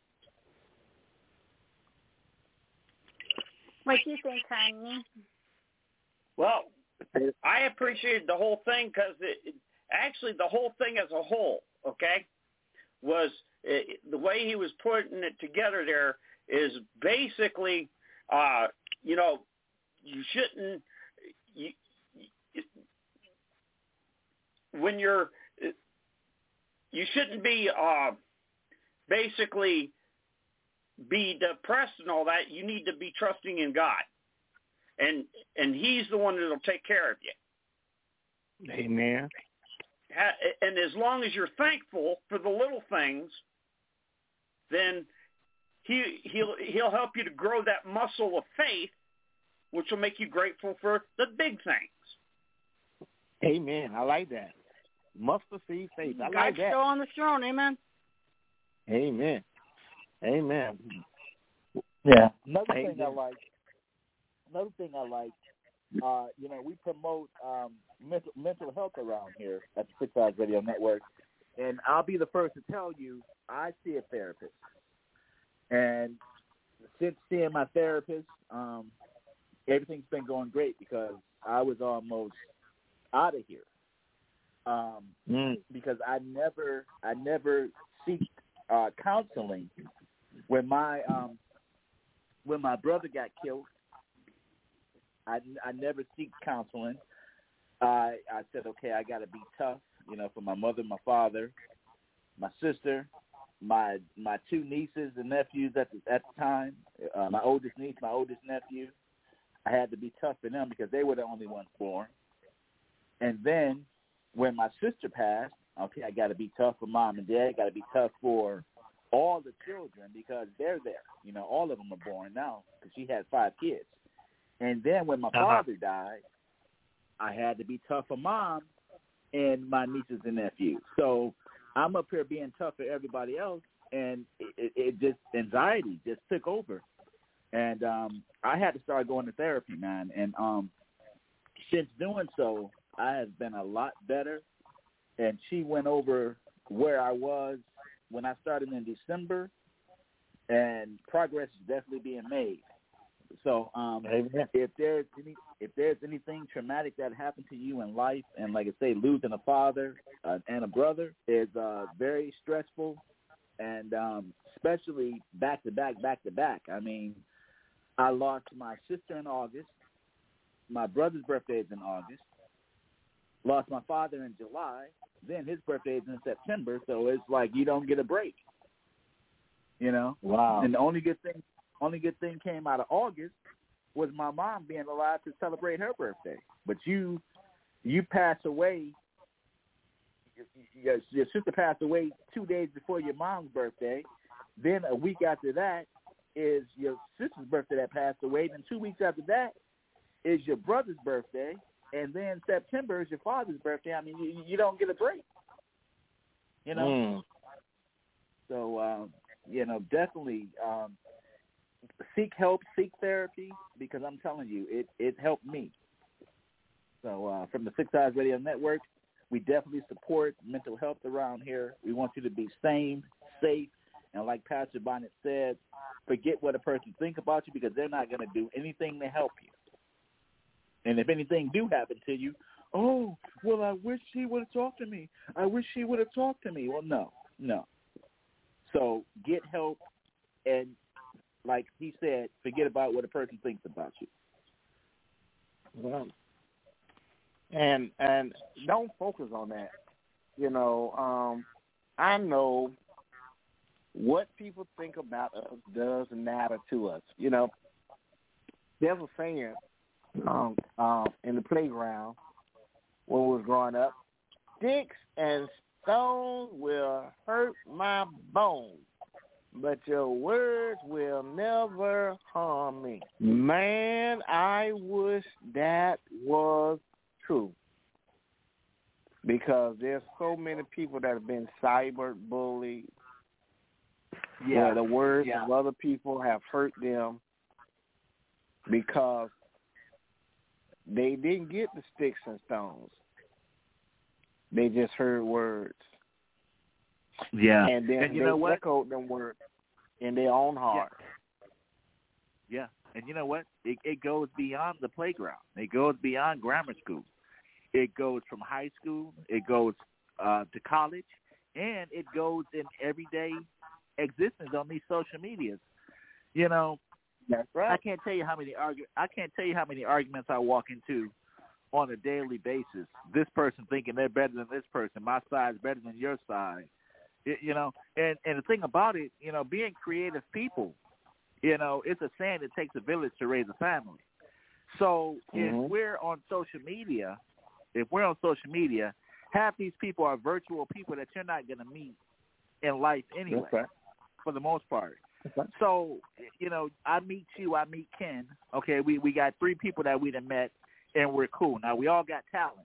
What do you think, Connie? Well, I appreciated the whole thing because it, it, actually the whole thing as a whole, okay, was it, the way he was putting it together there is basically, uh, you know, you shouldn't, you, you, when you're, you shouldn't be uh, basically be depressed and all that. You need to be trusting in God. And and he's the one that will take care of you. Amen. And as long as you're thankful for the little things, then he he'll he'll help you to grow that muscle of faith, which will make you grateful for the big things. Amen. I like that. Mustard seed faith. I God's like that. still on the throne. Amen. Amen. Amen. Yeah. Another thing I like. Another thing I like, uh, you know, we promote um, mental mental health around here at the Six Eyes Radio Network, and I'll be the first to tell you I see a therapist. And since seeing my therapist, um, everything's been going great because I was almost out of here. Um, mm. Because I never, I never seek uh, counseling when my um, when my brother got killed. I, I never seek counseling. I I said, okay, I got to be tough, you know, for my mother, my father, my sister, my my two nieces and nephews at the, at the time, uh, my oldest niece, my oldest nephew. I had to be tough for them because they were the only ones born. And then when my sister passed, okay, I got to be tough for mom and dad. I got to be tough for all the children because they're there. You know, all of them are born now because she had five kids. And then when my uh-huh. father died, I had to be tough for mom and my nieces and nephews. So I'm up here being tough for everybody else, and it, it just, anxiety just took over. And um, I had to start going to therapy, man. And um, since doing so, I have been a lot better. And she went over where I was when I started in December, and progress is definitely being made. So um, if there's any if there's anything traumatic that happened to you in life, and like I say, losing a father uh, and a brother is uh, very stressful, and um, especially back to back, back to back. I mean, I lost my sister in August. My brother's birthday is in August. Lost my father in July. Then his birthday is in September. So it's like you don't get a break. You know? Wow. And the only good thing only good thing came out of August was my mom being alive to celebrate her birthday. But you you passed away your, your sister passed away two days before your mom's birthday. Then a week after that is your sister's birthday that passed away. Then two weeks after that is your brother's birthday. And then September is your father's birthday. I mean, you, you don't get a break. You know? Mm. So, um, you know, definitely um, seek help, seek therapy, because I'm telling you, it, it helped me. So uh, from the Six Eyes Radio Network, we definitely support mental health around here. We want you to be sane, safe, and like Pastor Bonnet said, forget what a person thinks about you, because they're not going to do anything to help you. And if anything do happen to you, oh, well, I wish he would have talked to me. I wish he would have talked to me. Well, no, no. So get help, and like he said, forget about what a person thinks about you. Well, and and don't focus on that. You know, um, I know what people think about us doesn't matter to us. You know, there's a saying um, um, in the playground when we was growing up: sticks and stones will hurt my bones, but your words will never harm me. Man, I wish that was true, because there's so many people that have been cyber bullied. Yeah, where the words yeah. of other people have hurt them because they didn't get the sticks and stones. They just heard words. Yeah. And then and you they know what? echoed them words in their own heart. Yeah. yeah. And you know what? It, it goes beyond the playground. It goes beyond grammar school. It goes from high school. It goes uh, to college. And it goes in everyday existence on these social medias. You know, That's right. I can't tell you how many argu- I can't tell you how many arguments I walk into on a daily basis. This person thinking they're better than this person. My side's better than your side. It, you know, and, and the thing about it, you know, being creative people, you know, it's a saying it takes a village to raise a family. So Mm-hmm. if we're on social media, if we're on social media, half these people are virtual people that you're not going to meet in life anyway, That's right. for the most part. Right. So, you know, I meet you, I meet Ken. Okay, we, we got three people that we done met, and we're cool. Now, we all got talents.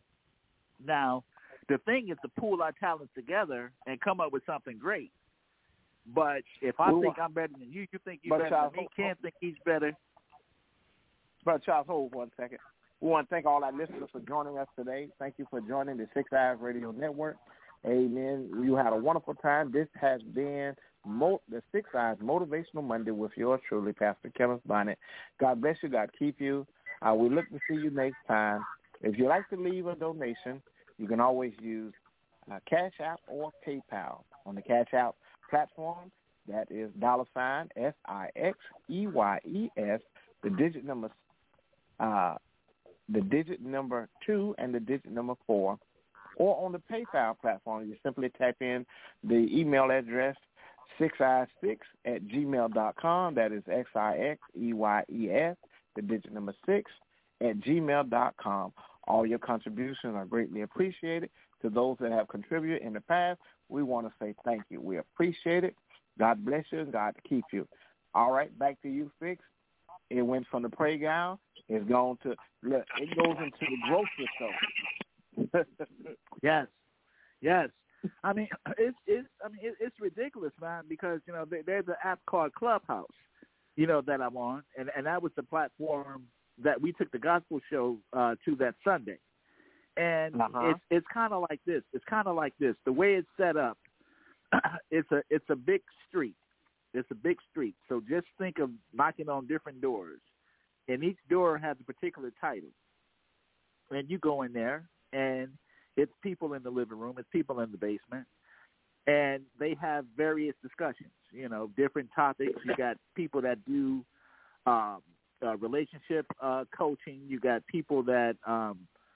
Now, the thing is to pool our talents together and come up with something great. But if I Well, think I'm better than you, you think you're but better Charles, than me, Ken think he's better. Brother Charles, hold one second. We want to thank all our listeners for joining us today. Thank you for joining the Six Eyes Radio Network. Amen. You had a wonderful time. This has been Mo- the Six Eyes Motivational Monday with yours truly, Pastor Kenneth Bonnet. God bless you. God keep you. Uh, we look to see you next time. If you'd like to leave a donation, you can always use uh, Cash App or PayPal. On the Cash App platform, that is dollar sign S I X E Y E S, the digit number uh, the digit number two and the digit number four. Or on the PayPal platform, you simply type in the email address six i six at gmail dot com. That is X I X E Y E S, the digit number six, at gmail dot com. All your contributions are greatly appreciated. To those that have contributed in the past, we want to say thank you. We appreciate it. God bless you and God keep you. All right, back to you, Fix. It went from the playground. It's gone to, look, it goes into the grocery store. Yes, yes. I mean, it's it's. I mean, it, it's ridiculous, man. Because you know, there, there's an app called Clubhouse, you know, that I'm on, and and that was the platform that we took the gospel show uh, to that Sunday. And uh-huh. it's it's kind of like this. It's kind of like this. The way it's set up, it's a it's a big street. It's a big street. So just think of knocking on different doors, and each door has a particular title. And you go in there, and it's people in the living room, it's people in the basement, and they have various discussions, you know, different topics. You got people that do um, uh, relationship uh, coaching. You got people that um,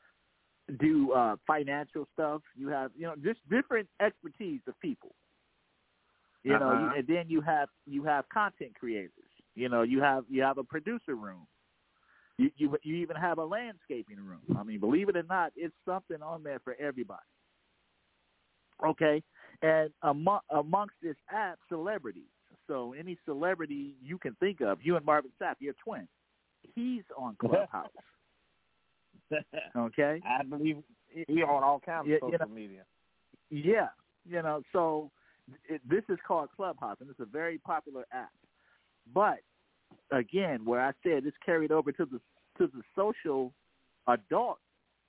do uh, financial stuff. You have, you know, just different expertise of people. You uh-huh. know, you, and then you have you have content creators. You know, you have you have a producer room. You you you even have a landscaping room. I mean, believe it or not, it's something on there for everybody. Okay, and among, amongst this app, celebrities. So any celebrity you can think of, you and Marvin Sapp, your twin, he's on Clubhouse. Okay, I believe he's on all kinds of yeah, social you know, media. Yeah, you know, so it, this is called Clubhouse, and it's a very popular app. But again, where I said it's carried over to the to the social adult.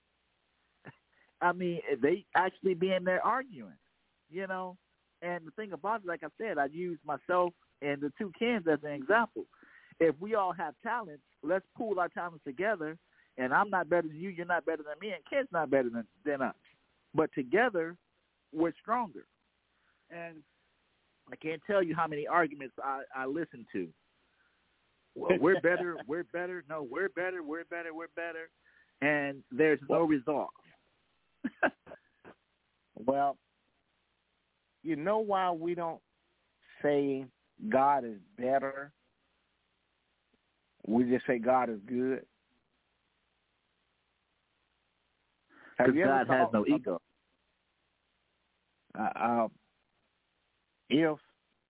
I mean, they actually be in there arguing, you know. And the thing about it, like I said, I use myself and the two Kens as an example. If we all have talents, let's pool our talents together. And I'm not better than you, you're not better than me, and Ken's not better than, than us. But together, we're stronger. And I can't tell you how many arguments I, I listen to. Well, we're better, we're better, no, we're better, we're better, we're better. And there's no resolve. Well, you know why we don't say God is better? We just say God is good. Because God has no ego. Uh, uh, if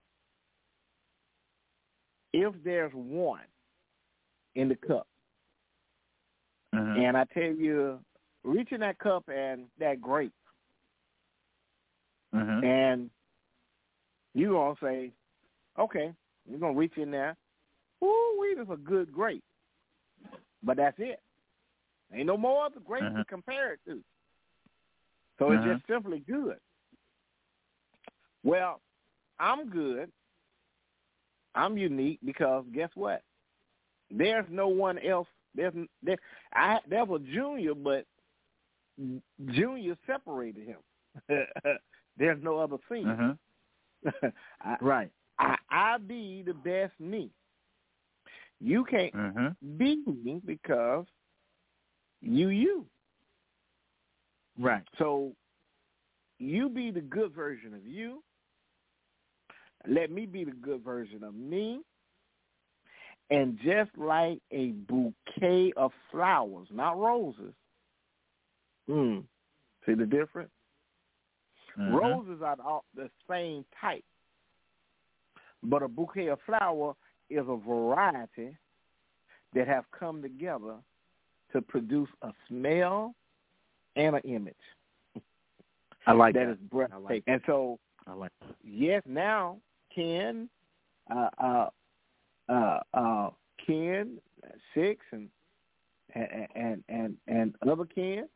if there's one in the cup, uh-huh. and I tell you, reach in that cup and that grape, uh-huh. and you're going to say, okay, you're going to reach in there, ooh, wait, it's a good grape. But that's it. Ain't no more other grapes uh-huh. to compare it to. So uh-huh. it's just simply good. Well, I'm good. I'm unique because guess what? There's no one else. There's there. I there was Junior, but Junior separated him. There's no other thing. Uh-huh. I, right. I I be the best me. You can't uh-huh. be me because you you. Right. So you be the good version of you. Let me be the good version of me. And just like a bouquet of flowers, not roses. Mm. See the difference? Uh-huh. Roses are all the same type. But a bouquet of flower is a variety that have come together to produce a smell and an image. I like that. That is breathtaking. Like and so, I like that. yes, now, Ken, uh, uh, uh, uh, Ken, Six, and and and and, and other Ken,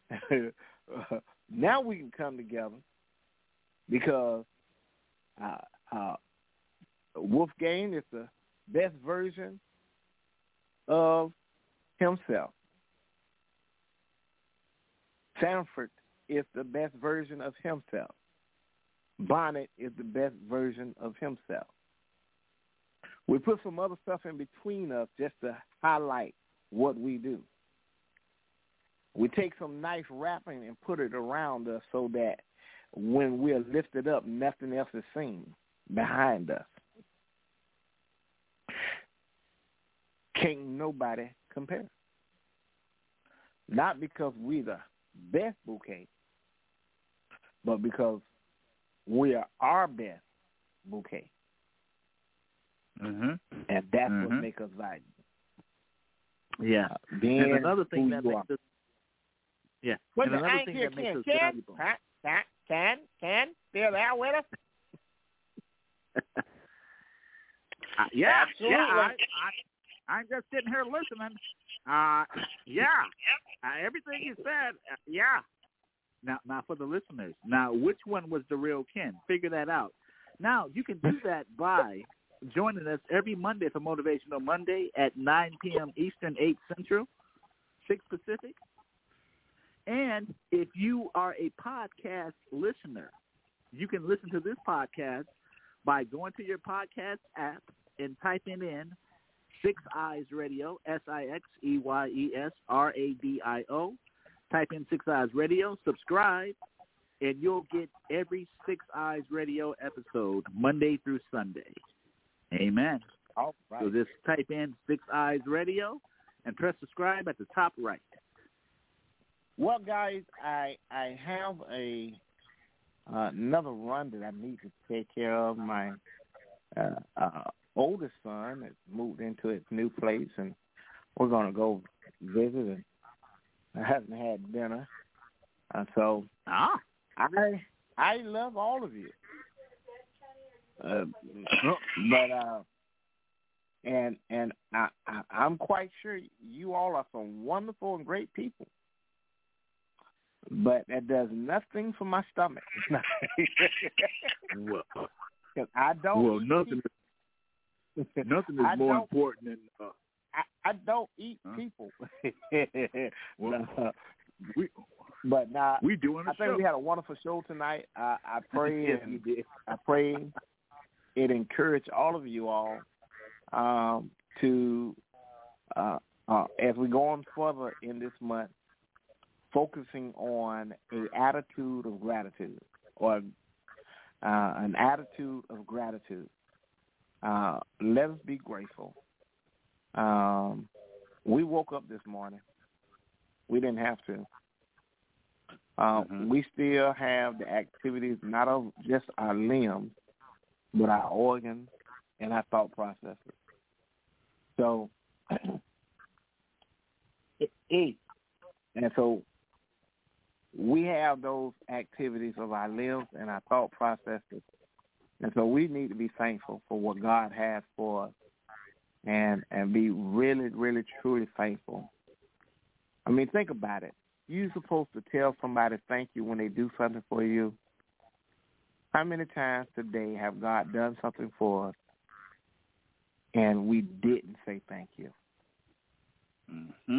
now we can come together because uh, uh, Wolfgang is the best version of himself. Sanford is the best version of himself. Bonnet is the best version of himself. We put some other stuff in between us just to highlight what we do. We take some nice wrapping and put it around us so that when we're lifted up, nothing else is seen behind us. Can't nobody compare. Not because we're the best bouquet, but because we are our best bouquet. Mm-hmm. And that's mm-hmm. what makes us valuable. Yeah. Being and another thing that makes are. us yeah. Well, and another thing here, that makes can, us can, valuable. Can, can, can, still there with us? uh, yeah, Absolutely. yeah. I, I, I'm just sitting here listening. Uh, yeah. Uh, everything you said, uh, yeah. Now, now for the listeners. Now, which one was the real Ken? Figure that out. Now, you can do that by joining us every Monday for Motivational Monday at nine p.m. Eastern, eight Central, six Pacific. And if you are a podcast listener, you can listen to this podcast by going to your podcast app and typing in Six Eyes Radio, S I X E Y E S R A D I O. Type in Six Eyes Radio, subscribe, and you'll get every Six Eyes Radio episode Monday through Sunday. Amen. All right. So just type in Six Eyes Radio and press subscribe at the top right. Well, guys, I I have a uh, another run that I need to take care of. My uh, uh, oldest son has moved into his new place, and we're going to go visit. And I haven't had dinner, uh, so ah. I I love all of you, uh, but uh, and and I, I I'm quite sure you all are some wonderful and great people. But that does nothing for my stomach. well, I don't. Well, nothing. Is, nothing is I more don't, important than. Uh, I, I don't eat huh? people. well, no. we, but now we doing. A I think show. we had a wonderful show tonight. I, I pray and I pray it encouraged all of you all um, to uh, uh, as we go on further in this month, focusing on an attitude of gratitude or uh, an attitude of gratitude. Uh, let us be grateful. Um, we woke up this morning. We didn't have to. Uh, mm-hmm. We still have the activities, not of just our limbs, but our organs and our thought processes. So, it, and so we have those activities of our limbs and our thought processes. And so we need to be thankful for what God has for us and, and be really, really, truly thankful. I mean, think about it. You're supposed to tell somebody thank you when they do something for you. How many times today have God done something for us and we didn't say thank you? Mm-hmm.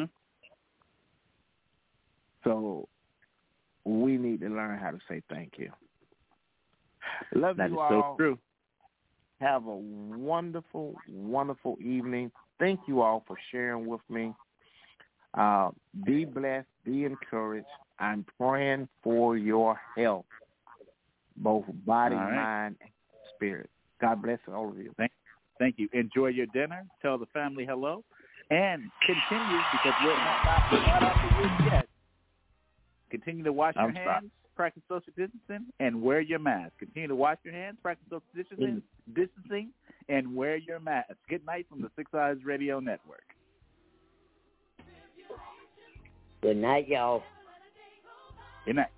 So we need to learn how to say thank you. Love that you is all. so true. Have a wonderful, wonderful evening. Thank you all for sharing with me. Uh, be blessed. Be encouraged. I'm praying for your health, both body, right. mind, and spirit. God bless all of you. Thank, thank you. Enjoy your dinner. Tell the family hello. And continue, because we're not, not, not out the woods yet. Continue to wash I'm your hands, sorry. practice social distancing, and wear your mask. Continue to wash your hands, practice social distancing, mm. distancing, and wear your mask. Good night from the Six Eyes Radio Network. Good night, y'all. Good night.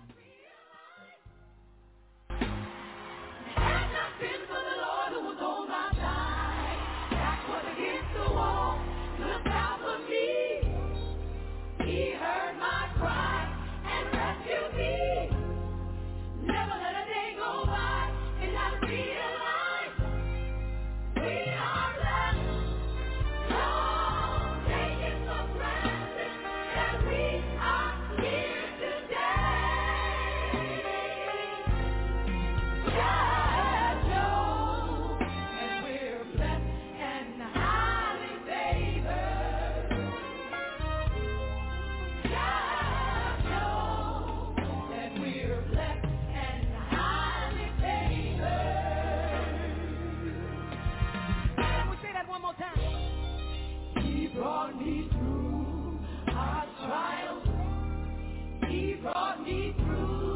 Brought me through our trials. He brought me through.